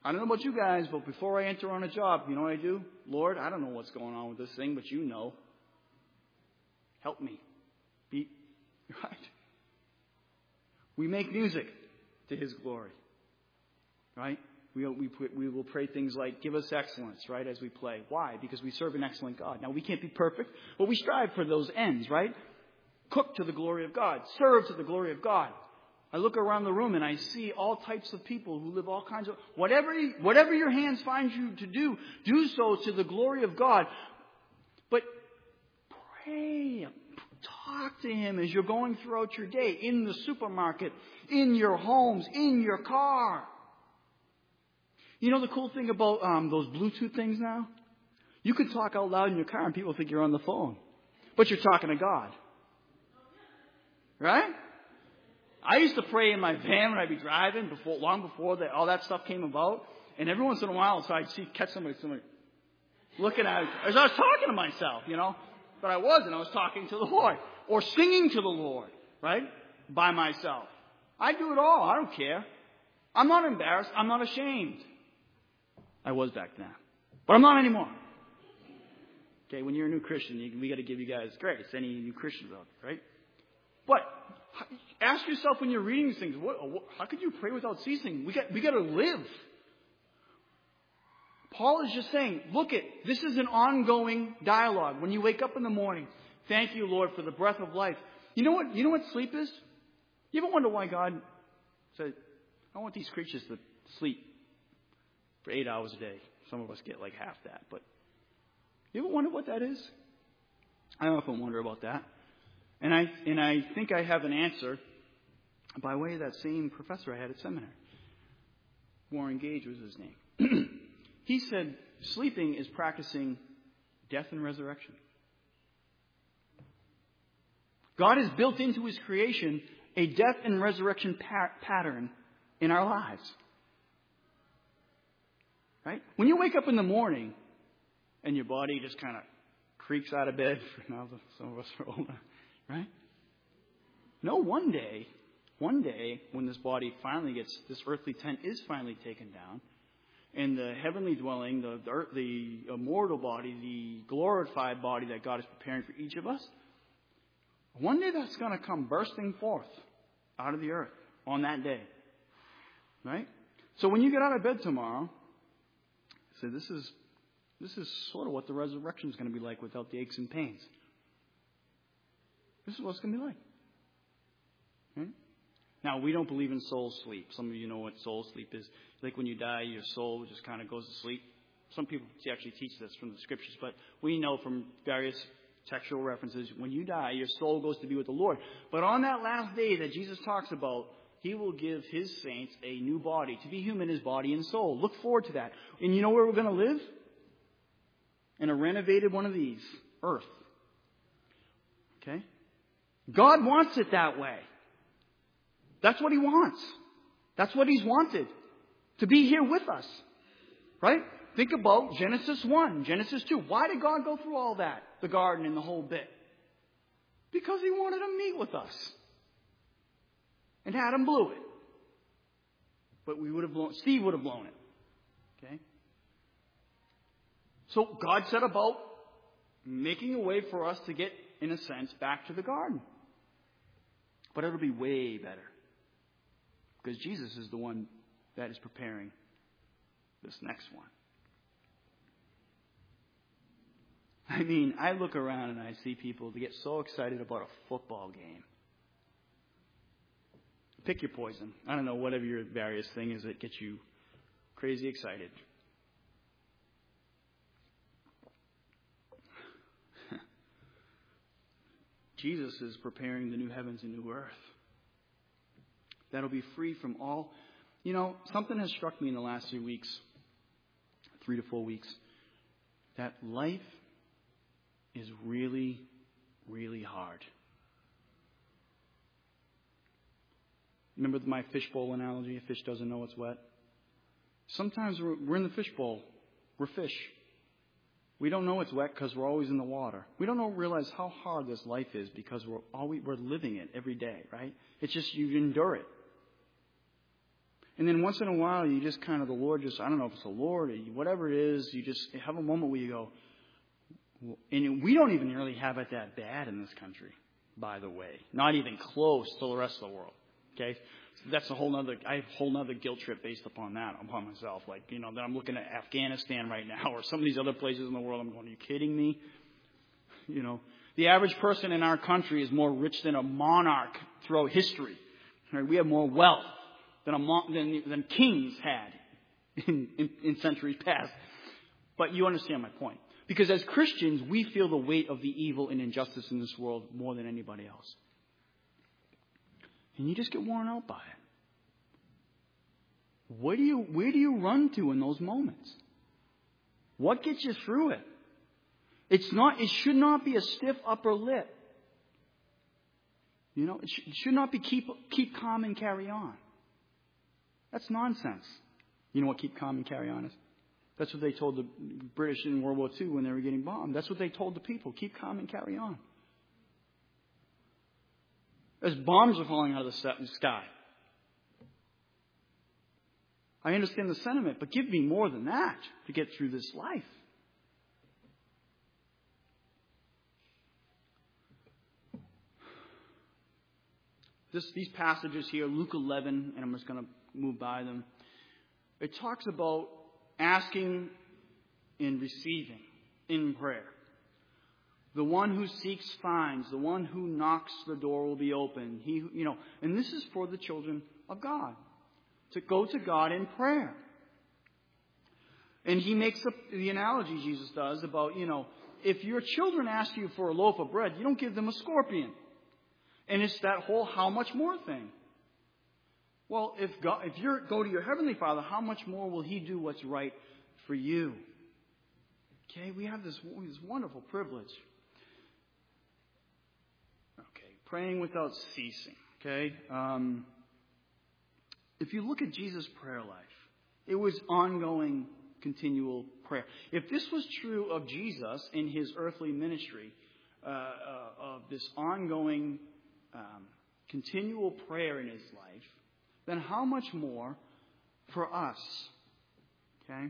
S1: I don't know about you guys, but before I enter on a job, you know what I do? Lord, I don't know what's going on with this thing, but you know. Help me. Be right. We make music to His glory. Right? We, we, we will pray things like, give us excellence, right, as we play. Why? Because we serve an excellent God. Now, we can't be perfect, but we strive for those ends, right? Cook to the glory of God. Serve to the glory of God. I look around the room and I see all types of people who live all kinds of... Whatever, whatever your hands find you to do, do so to the glory of God. But pray, talk to Him as you're going throughout your day, in the supermarket, in your homes, in your car. You know the cool thing about um, those Bluetooth things now? You can talk out loud in your car and people think you're on the phone. But you're talking to God. Right? I used to pray in my van when I'd be driving, before, long before that, all that stuff came about. And every once in a while, so I'd see, catch somebody, somebody looking at it as I was talking to myself, you know. But I wasn't. I was talking to the Lord. Or singing to the Lord, right? By myself. I do it all. I don't care. I'm not embarrassed. I'm not ashamed. I was back then. But I'm not anymore. Okay, when you're a new Christian, you, we got to give you guys grace. Any new Christians out there, right? But ask yourself when you're reading these things, what, what, how could you pray without ceasing? We got we got to live. Paul is just saying, look it, this is an ongoing dialogue. When you wake up in the morning, thank you, Lord, for the breath of life. You know what? You know what sleep is? You ever wonder why God said, I want these creatures to sleep for eight hours a day? Some of us get like half that, but you ever wonder what that is? I often wonder about that. And I and I think I have an answer by way of that same professor I had at seminary. Warren Gage was his name. He said, sleeping is practicing death and resurrection. God has built into His creation a death and resurrection pa- pattern in our lives. Right? When you wake up in the morning and your body just kind of creaks out of bed, for now some of us are older, right? No, one day, one day, when this body finally gets, this earthly tent is finally taken down, and the heavenly dwelling, the, the, earth, the immortal body, the glorified body that God is preparing for each of us, one day that's going to come bursting forth out of the earth on that day. Right? So when you get out of bed tomorrow, say, this is this is sort of what the resurrection is going to be like without the aches and pains. This is what it's going to be like. Right? Now, we don't believe in soul sleep. Some of you know what soul sleep is. Like when you die, your soul just kind of goes to sleep. Some people actually teach this from the scriptures, but we know from various textual references, when you die, your soul goes to be with the Lord. But on that last day that Jesus talks about, He will give His saints a new body. To be human is body and soul. Look forward to that. And you know where we're going to live? In a renovated one of these. Earth. Okay? God wants it that way. That's what He wants. That's what He's wanted. To be here with us. Right? Think about Genesis one, Genesis two. Why did God go through all that? The garden and the whole bit. Because He wanted to meet with us. And Adam blew it. But we would have blown, Steve would have blown it. Okay? So God set about making a way for us to get, in a sense, back to the garden. But it'll be way better. Because Jesus is the one that is preparing this next one. I mean, I look around and I see people that get so excited about a football game. Pick your poison. I don't know, whatever your various thing is that gets you crazy excited. Jesus is preparing the new heavens and new earth. That'll be free from all. You know, something has struck me in the last few weeks, three to four weeks, that life is really, really hard. Remember my fishbowl analogy? A fish doesn't know it's wet. Sometimes we're, we're in the fishbowl. We're fish. We don't know it's wet because we're always in the water. We don't know, realize how hard this life is because we're always, we're living it every day, right? It's just you endure it. And then once in a while, you just kind of, the Lord just, I don't know if it's the Lord or whatever it is, you just have a moment where you go, and we don't even really have it that bad in this country, by the way. Not even close to the rest of the world. Okay? So that's a whole nother, I have a whole nother guilt trip based upon that, upon myself. Like, you know, that I'm looking at Afghanistan right now or some of these other places in the world. I'm going, are you kidding me? You know, the average person in our country is more rich than a monarch throughout history. Right? We have more wealth than, a mon- than, than kings had in, in, in centuries past. But you understand my point. Because as Christians, we feel the weight of the evil and injustice in this world more than anybody else. And you just get worn out by it. Where do you, where do you run to in those moments? What gets you through it? It's not, it should not be a stiff upper lip. You know, it, sh- it should not be keep, keep calm and carry on. That's nonsense. You know what keep calm and carry on is? That's what they told the British in World War Two when they were getting bombed. That's what they told the people. Keep calm and carry on. As bombs are falling out of the sky. I understand the sentiment, but give me more than that to get through this life. This, these passages here, Luke eleven, and I'm just going to move by them. It talks about asking and receiving in prayer. The one who seeks finds. The one who knocks, the door will be open. He, you know, and this is for the children of God to go to God in prayer. And he makes up the analogy Jesus does about, you know, if your children ask you for a loaf of bread, you don't give them a scorpion. And it's that whole how much more thing. Well, if God, if you go to your Heavenly Father, how much more will He do what's right for you? Okay, we have this, this wonderful privilege. Okay, praying without ceasing. Okay, um, if you look at Jesus' prayer life, it was ongoing, continual prayer. If this was true of Jesus in His earthly ministry, uh, uh, of this ongoing, um, continual prayer in His life, then how much more for us? Okay?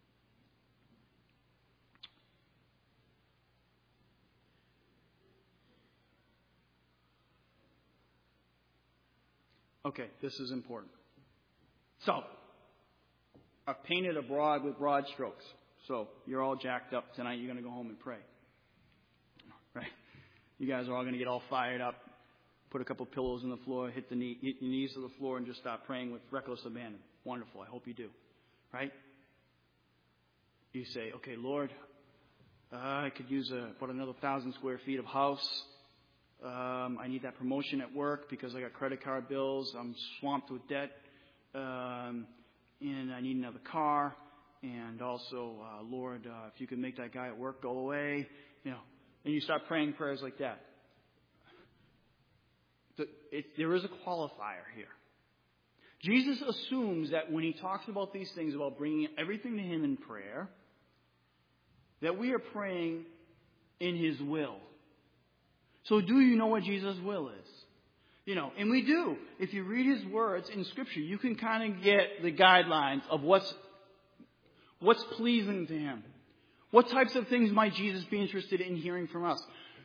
S1: Okay, this is important. So, I've painted a broad with broad strokes. So, you're all jacked up tonight. You're going to go home and pray. Right? You guys are all going to get all fired up. Put a couple pillows on the floor, hit, the knee, hit your knees to the floor, and just start praying with reckless abandon. Wonderful. I hope you do. Right? You say, okay, Lord, uh, I could use a, about another thousand square feet of house. Um, I need that promotion at work because I got credit card bills. I'm swamped with debt. Um, and I need another car. And also, uh, Lord, uh, if you could make that guy at work go away. You know, and you start praying prayers like that. It, there is a qualifier here. Jesus assumes that when He talks about these things, about bringing everything to Him in prayer, that we are praying in His will. So do you know what Jesus' will is? You know, and we do. If you read His words in Scripture, you can kind of get the guidelines of what's, what's pleasing to Him. What types of things might Jesus be interested in hearing from us?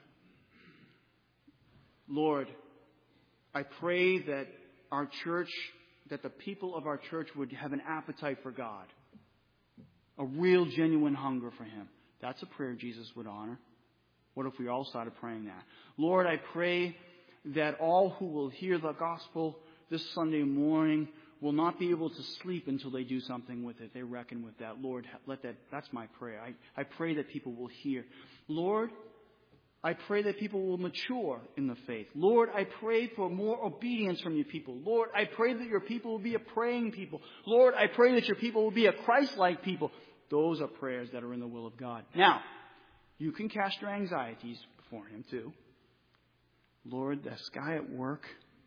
S1: Lord, I pray that our church, that the people of our church would have an appetite for God. A real, genuine hunger for Him. That's a prayer Jesus would honor. What if we all started praying that? Lord, I pray that all who will hear the gospel this Sunday morning will not be able to sleep until they do something with it. They reckon with that. Lord, let that, that's my prayer. I, I pray that people will hear. Lord, I pray that people will mature in the faith. Lord, I pray for more obedience from your people. Lord, I pray that your people will be a praying people. Lord, I pray that your people will be a Christ-like people. Those are prayers that are in the will of God. Now, you can cast your anxieties before Him too. Lord, this guy at work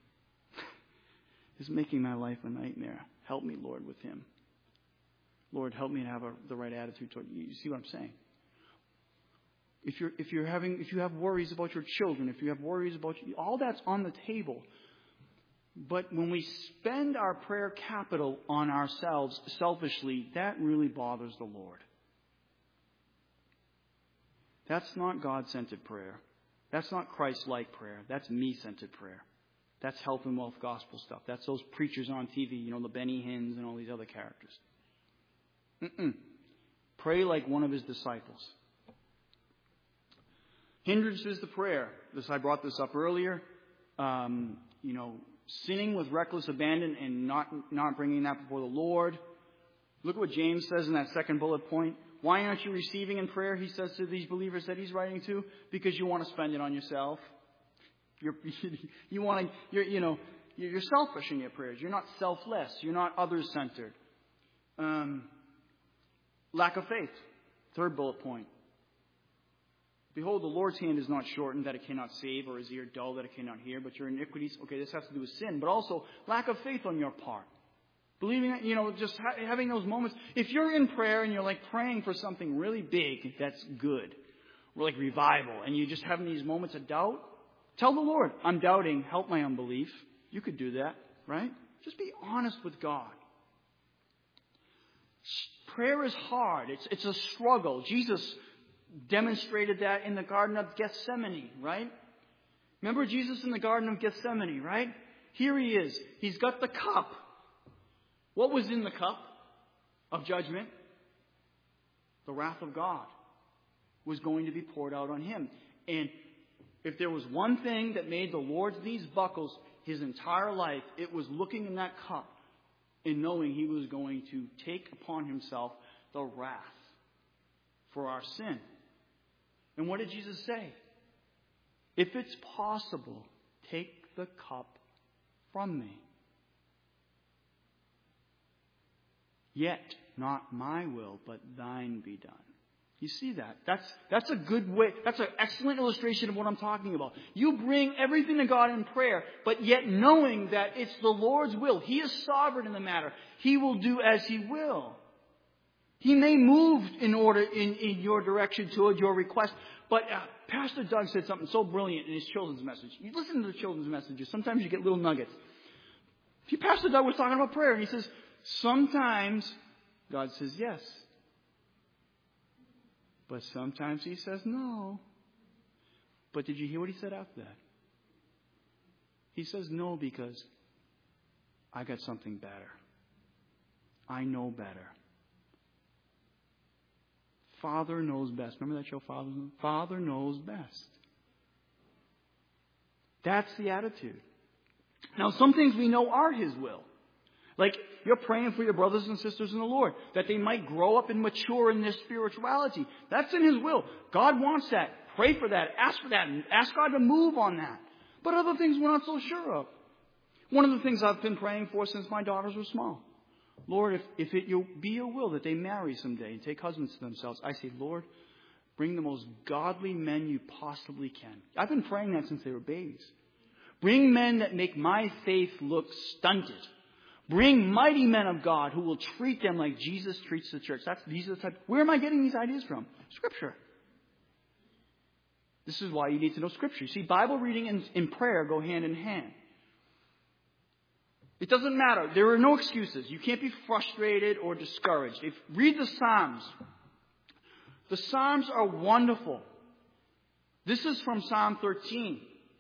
S1: is making my life a nightmare. Help me, Lord, with him. Lord, help me to have a, the right attitude toward you. You see what I'm saying? If you're, if you're having, if you have worries about your children, if you have worries about you, all that's on the table. But when we spend our prayer capital on ourselves selfishly, that really bothers the Lord. That's not God-centered prayer. That's not Christ-like prayer. That's me-centered prayer. That's health and wealth gospel stuff. That's those preachers on T V, you know, the Benny Hinn's and all these other characters. Mm-mm. Pray like one of his disciples. Hindrances to prayer. This, I brought this up earlier. Um, you know, sinning with reckless abandon and not, not bringing that before the Lord. Look at what James says in that second bullet point. Why aren't you receiving in prayer, he says to these believers that he's writing to? Because you want to spend it on yourself. You're, you want to, you're, you know, you're selfish in your prayers. You're not selfless. You're not others-centered. Um, lack of faith. Third bullet point. Behold, the Lord's hand is not shortened that it cannot save, or his ear dull that it cannot hear, but your iniquities, okay, this has to do with sin, but also lack of faith on your part. Believing that, you know, just ha- having those moments. If you're in prayer and you're like praying for something really big that's good, or like revival, and you're just having these moments of doubt, tell the Lord, I'm doubting, help my unbelief. You could do that, right? Just be honest with God. Prayer is hard. It's, it's a struggle. Jesus demonstrated that in the Garden of Gethsemane, right? Remember Jesus in the Garden of Gethsemane, right? Here he is. He's got the cup. What was in the cup of judgment? The wrath of God was going to be poured out on him. And if there was one thing that made the Lord's knees buckles his entire life, it was looking in that cup and knowing he was going to take upon himself the wrath for our sin. And what did Jesus say? If it's possible, take the cup from me. Yet not my will, but thine be done. You see that? That's, that's a good way. That's an excellent illustration of what I'm talking about. You bring everything to God in prayer, but yet knowing that it's the Lord's will. He is sovereign in the matter. He will do as He will. He may move in order in, in your direction toward your request. But uh, Pastor Doug said something so brilliant in his children's message. You listen to the children's messages. Sometimes you get little nuggets. Pastor Doug was talking about prayer, and he says, sometimes God says yes. But sometimes He says no. But did you hear what He said after that? He says no because I got something better. I know better. Father knows best. Remember that show, Father Knows? Father knows best. That's the attitude. Now, some things we know are His will. Like, you're praying for your brothers and sisters in the Lord, that they might grow up and mature in their spirituality. That's in His will. God wants that. Pray for that. Ask for that. And ask God to move on that. But other things we're not so sure of. One of the things I've been praying for since my daughters were small. Lord, if, if it you, be your will that they marry someday and take husbands to themselves, I say, Lord, bring the most godly men you possibly can. I've been praying that since they were babies. Bring men that make my faith look stunted. Bring mighty men of God who will treat them like Jesus treats the church. That's, these are the type. Where am I getting these ideas from? Scripture. This is why you need to know Scripture. You see, Bible reading and, and prayer go hand in hand. It doesn't matter. There are no excuses. You can't be frustrated or discouraged. If, read the Psalms. The Psalms are wonderful. This is from Psalm thirteen.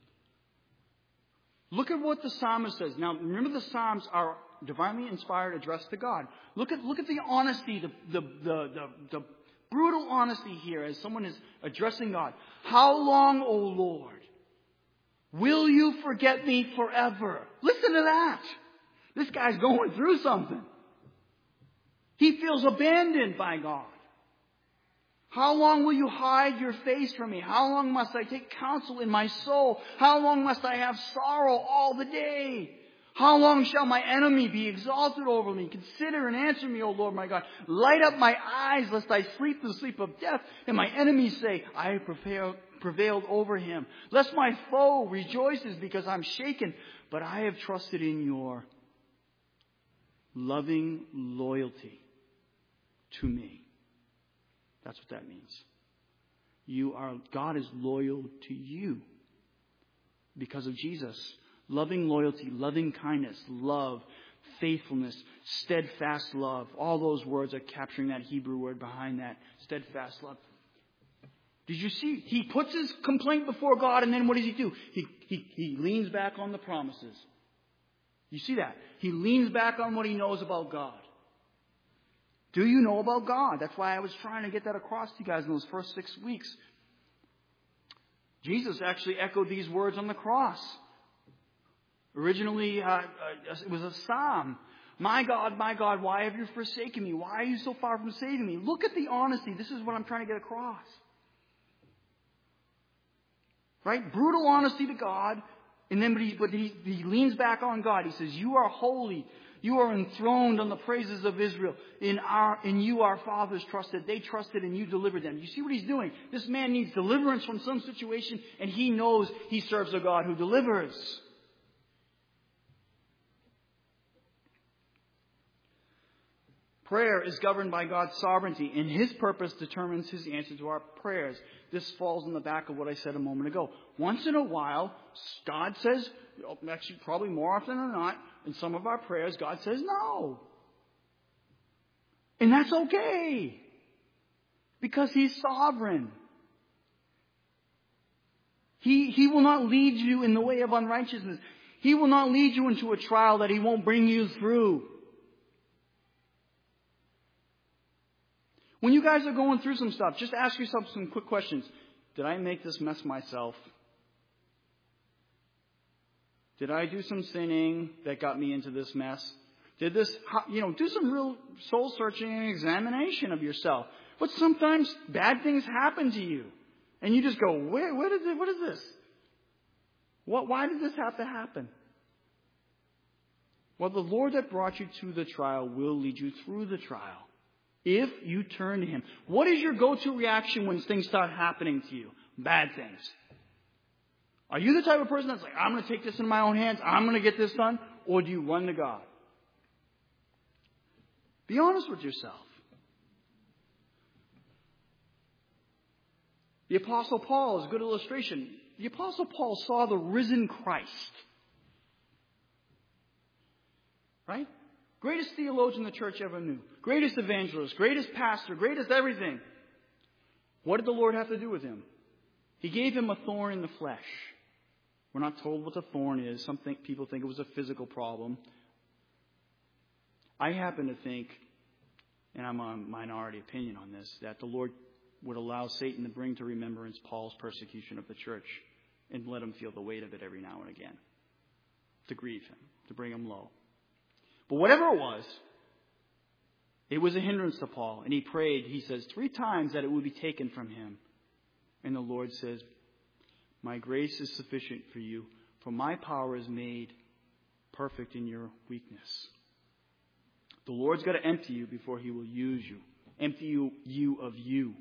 S1: Look at what the psalmist says. Now, remember the Psalms are divinely inspired, addressed to God. Look at look at the honesty, the, the, the, the, the brutal honesty here as someone is addressing God. How long, O Lord, will you forget me forever? Listen to that. This guy's going through something. He feels abandoned by God. How long will you hide your face from me? How long must I take counsel in my soul? How long must I have sorrow all the day? How long shall my enemy be exalted over me? Consider and answer me, O Lord my God. Light up my eyes, lest I sleep the sleep of death, and my enemies say, I have prevailed, prevailed over him. Lest my foe rejoices because I'm shaken, but I have trusted in your loving loyalty to me. That's what that means. You are, God is loyal to you because of Jesus. Loving loyalty, loving kindness, love, faithfulness, steadfast love. All those words are capturing that Hebrew word behind that. Steadfast love. Did you see? He puts his complaint before God, and then what does he do? He, he, he leans back on the promises. You see that? He leans back on what he knows about God. Do you know about God? That's why I was trying to get that across to you guys in those first six weeks. Jesus actually echoed these words on the cross. Originally, uh, uh, it was a psalm. My God, my God, why have you forsaken me? Why are you so far from saving me? Look at the honesty. This is what I'm trying to get across. Right? Brutal honesty to God. And then but he, but he, he leans back on God. He says, you are holy. You are enthroned on the praises of Israel. In our, in you our fathers trusted. They trusted and you delivered them. You see what he's doing? This man needs deliverance from some situation, and he knows he serves a God who delivers. Prayer is governed by God's sovereignty, and His purpose determines His answer to our prayers. This falls in the back of what I said a moment ago. Once in a while, God says, actually probably more often than not, in some of our prayers, God says no. And that's okay. Because He's sovereign. He, he will not lead you in the way of unrighteousness. He will not lead you into a trial that He won't bring you through. When you guys are going through some stuff, just ask yourself some quick questions. Did I make this mess myself? Did I do some sinning that got me into this mess? Did this, you know, do some real soul searching and examination of yourself. But sometimes bad things happen to you. And you just go, where, where did it, what is this? What, why did this have to happen? Well, the Lord that brought you to the trial will lead you through the trial. If you turn to Him. What is your go-to reaction when things start happening to you? Bad things. Are you the type of person that's like, I'm going to take this in my own hands, I'm going to get this done? Or do you run to God? Be honest with yourself. The Apostle Paul is a good illustration. The Apostle Paul saw the risen Christ. Right? Greatest theologian the church ever knew. Greatest evangelist. Greatest pastor. Greatest everything. What did the Lord have to do with him? He gave him a thorn in the flesh. We're not told what the thorn is. Some think, people think it was a physical problem. I happen to think, and I'm a minority opinion on this, that the Lord would allow Satan to bring to remembrance Paul's persecution of the church and let him feel the weight of it every now and again. To grieve him. To bring him low. But whatever it was, it was a hindrance to Paul. And he prayed, he says, three times that it would be taken from him. And the Lord says, my grace is sufficient for you, for my power is made perfect in your weakness. The Lord's got to empty you before He will use you. Empty you, you of you.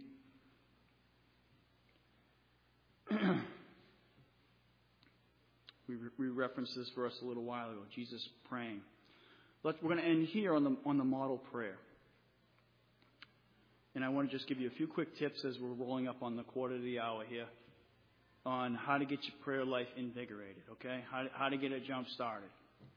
S1: we, re- we referenced this verse a little while ago, Jesus praying. Let's, we're going to end here on the on the model prayer. And I want to just give you a few quick tips as we're rolling up on the quarter of the hour here on how to get your prayer life invigorated, okay? How, how to get it jump started.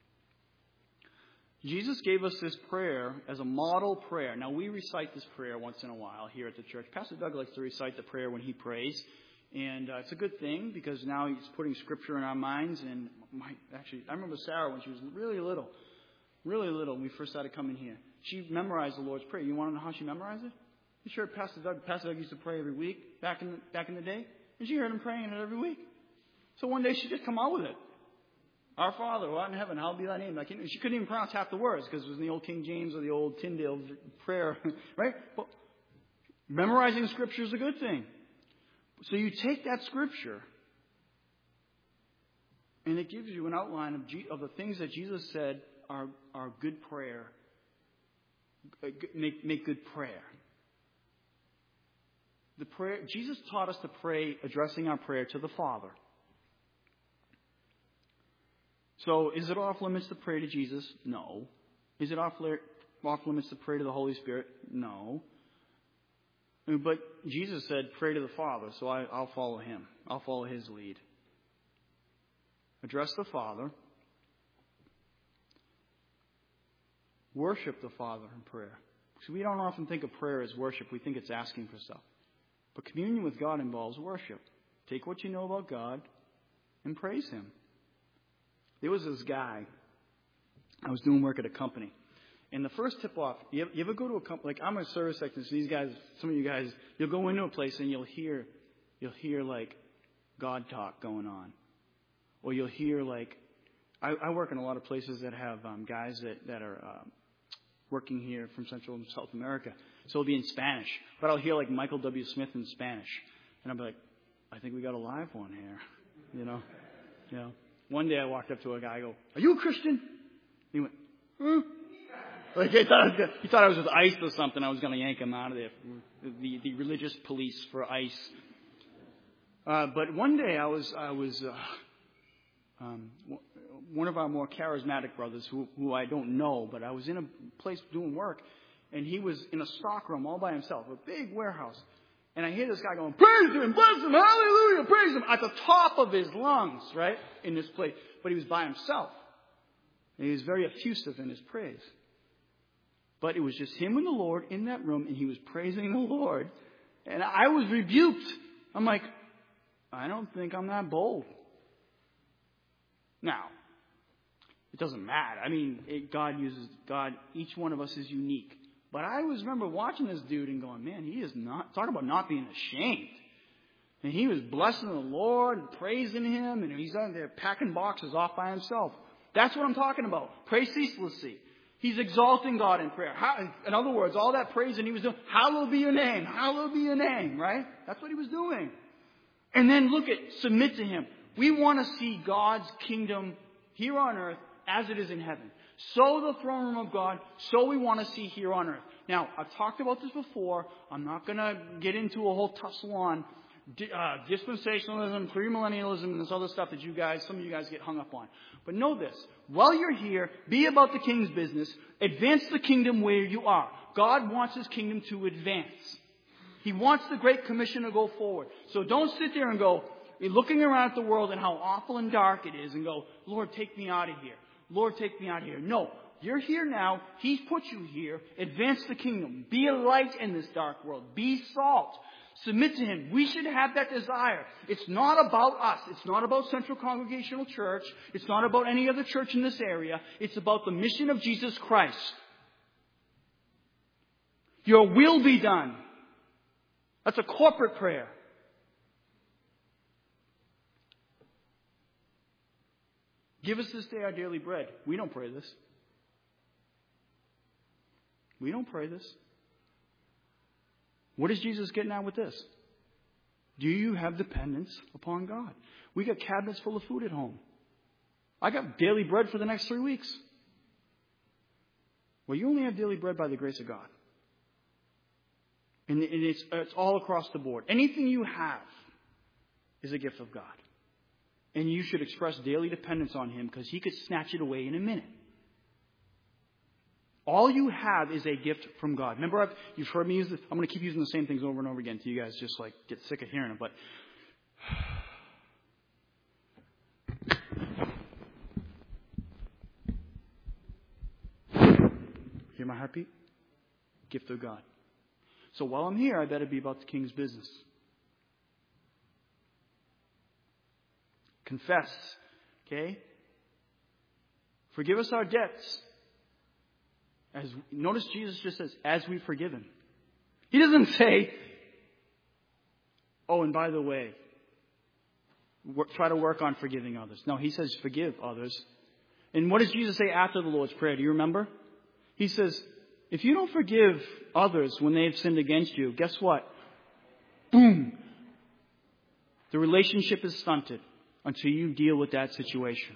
S1: Jesus gave us this prayer as a model prayer. Now, we recite this prayer once in a while here at the church. Pastor Doug likes to recite the prayer when he prays. And uh, it's a good thing because now he's putting Scripture in our minds. And my, actually, I remember Sarah when she was really little. Really little when we first started coming here. She memorized the Lord's Prayer. You want to know how she memorized it? You sure Pastor Doug, Pastor Doug used to pray every week back in the, back in the day? And she heard him praying it every week. So one day she just come out with it. Our Father, who art in heaven, hallowed be thy name. Like, she couldn't even pronounce half the words because it was in the old King James or the old Tyndale prayer. Right? But memorizing Scripture is a good thing. So you take that Scripture and it gives you an outline of, G- of the things that Jesus said are, are good prayer. Make, make good prayer. The prayer, Jesus taught us to pray, addressing our prayer to the Father. So, is it off limits to pray to Jesus? No. Is it off, off limits to pray to the Holy Spirit? No. But Jesus said, pray to the Father, so I, I'll follow Him. I'll follow His lead. Address the Father. worship the Father in prayer. So we don't often think of prayer as worship. We think it's asking for stuff. But communion with God involves worship. Take what you know about God and praise Him. There was this guy. I was doing work at a company. And the first tip-off, you ever, you ever go to a company, like I'm a service technician, so these guys, some of you guys, you'll go into a place and you'll hear, you'll hear like God talk going on. Or you'll hear like, I, I work in a lot of places that have um, guys that, that are um, working here from Central and South America. So it'll be in Spanish. But I'll hear like Michael W. Smith in Spanish. And I'll be like, I think we got a live one here. You know? You know? One day I walked up to a guy, I go, are you a Christian? He went, huh? Like he thought, I was, he thought I was with ICE or something. I was going to yank him out of there. The, the religious police for ICE. Uh, but one day I was, I was, uh, um, one of our more charismatic brothers who, who I don't know, but I was in a place doing work, and he was in a stock room all by himself, a big warehouse. And I hear this guy going, praise Him, bless Him, hallelujah, praise Him, at the top of his lungs, right, in this place. But he was by himself. And he was very effusive in his praise. But it was just him and the Lord in that room, and he was praising the Lord. And I was rebuked. I'm like, I don't think I'm that bold. Now, it doesn't matter. I mean, it, God uses, God, each one of us is unique. But I always remember watching this dude and going, man, he is not, talk about not being ashamed. And he was blessing the Lord and praising Him, and he's out there packing boxes off by himself. That's what I'm talking about. Praise ceaselessly. He's exalting God in prayer. How, in other words, all that praise and he was doing, hallowed be your name, hallowed be your name, right? That's what he was doing. And then look at, submit to Him. We want to see God's kingdom here on earth as it is in heaven. So the throne room of God, so we want to see here on earth. Now, I've talked about this before. I'm not going to get into a whole tussle on uh, dispensationalism, premillennialism, and this other stuff that you guys, some of you guys get hung up on. But know this. While you're here, be about the King's business. Advance the kingdom where you are. God wants His kingdom to advance. He wants the Great Commission to go forward. So don't sit there and go, looking around at the world and how awful and dark it is and go, Lord, take me out of here. Lord, take me out of here. No, you're here now. He's put you here. Advance the kingdom. Be a light in this dark world. Be salt. Submit to Him. We should have that desire. It's not about us. It's not about Central Congregational Church. It's not about any other church in this area. It's about the mission of Jesus Christ. Your will be done. That's a corporate prayer. Give us this day our daily bread. We don't pray this. We don't pray this. What is Jesus getting at with this? Do you have dependence upon God? We got cabinets full of food at home. I got daily bread for the next three weeks. Well, you only have daily bread by the grace of God. And it's, it's all across the board. Anything you have is a gift of God. And you should express daily dependence on Him because He could snatch it away in a minute. All you have is a gift from God. Remember, I've, you've heard me use this. I'm going to keep using the same things over and over again until you guys just like get sick of hearing it. But hear my heartbeat? Gift of God. So while I'm here, I better be about the King's business. Confess. Okay? Forgive us our debts. As, notice Jesus just says, as we've forgiven. He doesn't say, oh, and by the way, work, try to work on forgiving others. No, He says forgive others. And what does Jesus say after the Lord's Prayer? Do you remember? He says, if you don't forgive others when they have sinned against you, guess what? Boom! The relationship is stunted until you deal with that situation.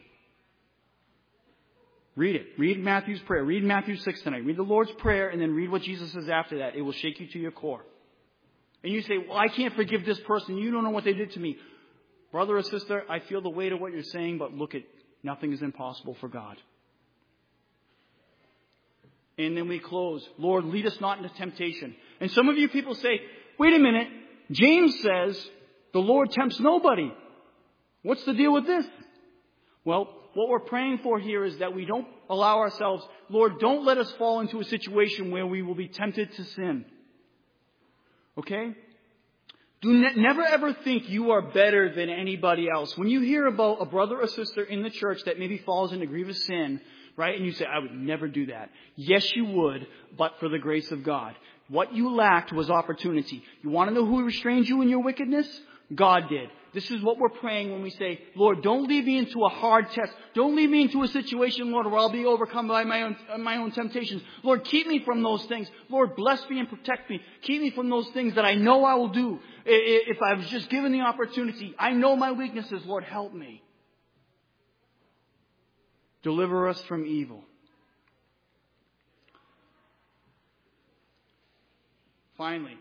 S1: Read it. Read Matthew's prayer. Read Matthew six tonight. Read the Lord's Prayer and then read what Jesus says after that. It will shake you to your core. And you say, well, I can't forgive this person. You don't know what they did to me. Brother or sister, I feel the weight of what you're saying, but look at, nothing is impossible for God. And then we close. Lord, lead us not into temptation. And some of you people say, wait a minute. James says the Lord tempts nobody. What's the deal with this? Well, what we're praying for here is that we don't allow ourselves, Lord, don't let us fall into a situation where we will be tempted to sin. Okay? Do ne- never ever think you are better than anybody else. When you hear about a brother or sister in the church that maybe falls into grievous sin, right? And you say, I would never do that. Yes, you would, but for the grace of God. What you lacked was opportunity. You want to know who restrained you in your wickedness? God did. This is what we're praying when we say, Lord, don't lead me into a hard test. Don't lead me into a situation, Lord, where I'll be overcome by my own, my own temptations. Lord, keep me from those things. Lord, bless me and protect me. Keep me from those things that I know I will do. If I was just given the opportunity, I know my weaknesses. Lord, help me. Deliver us from evil. Finally,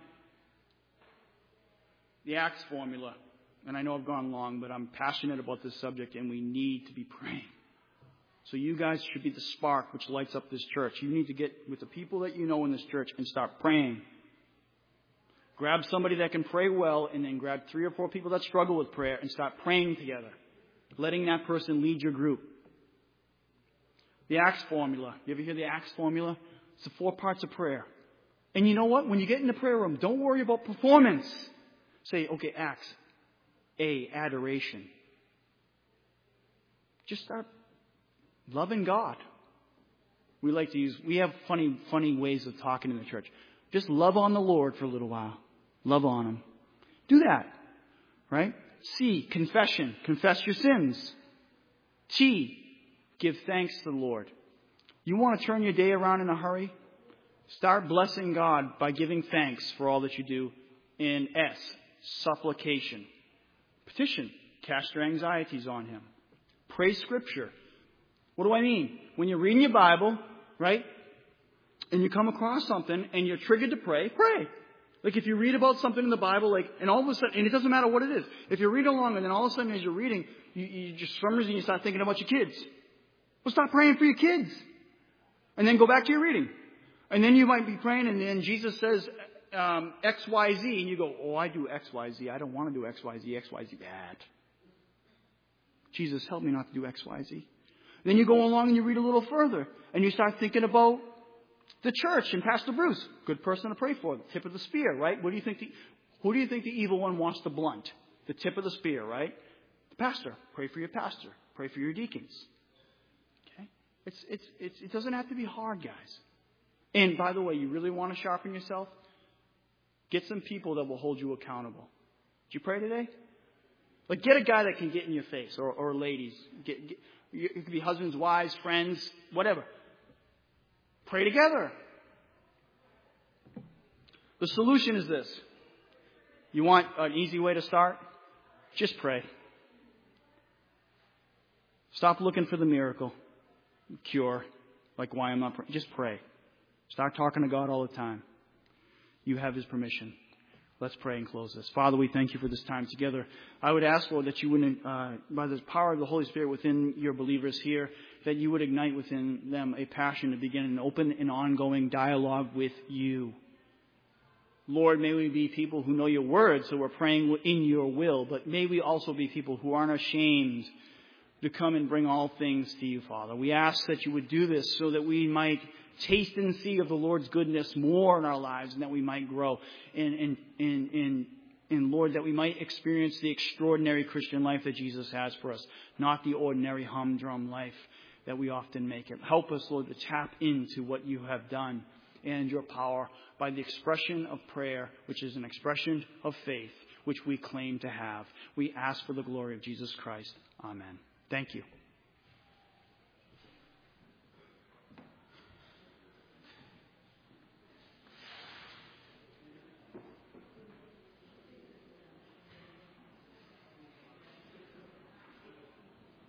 S1: the Acts formula. And I know I've gone long, but I'm passionate about this subject and we need to be praying. So you guys should be the spark which lights up this church. You need to get with the people that you know in this church and start praying. Grab somebody that can pray well and then grab three or four people that struggle with prayer and start praying together. Letting that person lead your group. The Acts formula. You ever hear the Acts formula? It's the four parts of prayer. And you know what? When you get in the prayer room, don't worry about performance. Say, okay, Acts. A, adoration. Just start loving God. We like to use, we have funny, funny ways of talking in the church. Just love on the Lord for a little while. Love on Him. Do that. Right? C, confession. Confess your sins. T, give thanks to the Lord. You want to turn your day around in a hurry? Start blessing God by giving thanks for all that you do. And S, supplication. Petition. Cast your anxieties on Him. Pray Scripture. What do I mean? When you're reading your Bible, right, and you come across something and you're triggered to pray, pray. Like if you read about something in the Bible, like, and all of a sudden, and it doesn't matter what it is. If you're reading along and then all of a sudden as you're reading, you, you just, for some reason you start thinking about your kids. Well, start praying for your kids. And then go back to your reading. And then you might be praying and then Jesus says, Um, X, Y, Z, and you go, oh, I do X, Y, Z. I don't want to do X, Y, Z. X, Y, Z, bad. Jesus, help me not to do X, Y, Z. Then you go along and you read a little further, and you start thinking about the church and Pastor Bruce. Good person to pray for. The tip of the spear, right? What do you think? The, who do you think the evil one wants to blunt? The tip of the spear, right? The pastor. Pray for your pastor. Pray for your deacons. Okay? It's, it's, it's, it doesn't have to be hard, guys. And by the way, you really want to sharpen yourself? Get some people that will hold you accountable. Did you pray today? Like, get a guy that can get in your face, or, or ladies. Get, get, it could be husbands, wives, friends, whatever. Pray together. The solution is this. You want an easy way to start? Just pray. Stop looking for the miracle, cure, like why I'm not praying. Just pray. Start talking to God all the time. You have His permission. Let's pray and close this. Father, we thank You for this time together. I would ask, Lord, that You would, uh, by the power of the Holy Spirit within Your believers here, that You would ignite within them a passion to begin an open and ongoing dialogue with You. Lord, may we be people who know Your word, so we're praying in Your will, but may we also be people who aren't ashamed to come and bring all things to You, Father. We ask that You would do this so that we might taste and see of the Lord's goodness more in our lives and that we might grow. And, and, and, and, and Lord, that we might experience the extraordinary Christian life that Jesus has for us, not the ordinary humdrum life that we often make it. Help us, Lord, to tap into what You have done and Your power by the expression of prayer, which is an expression of faith, which we claim to have. We ask for the glory of Jesus Christ. Amen. Thank you.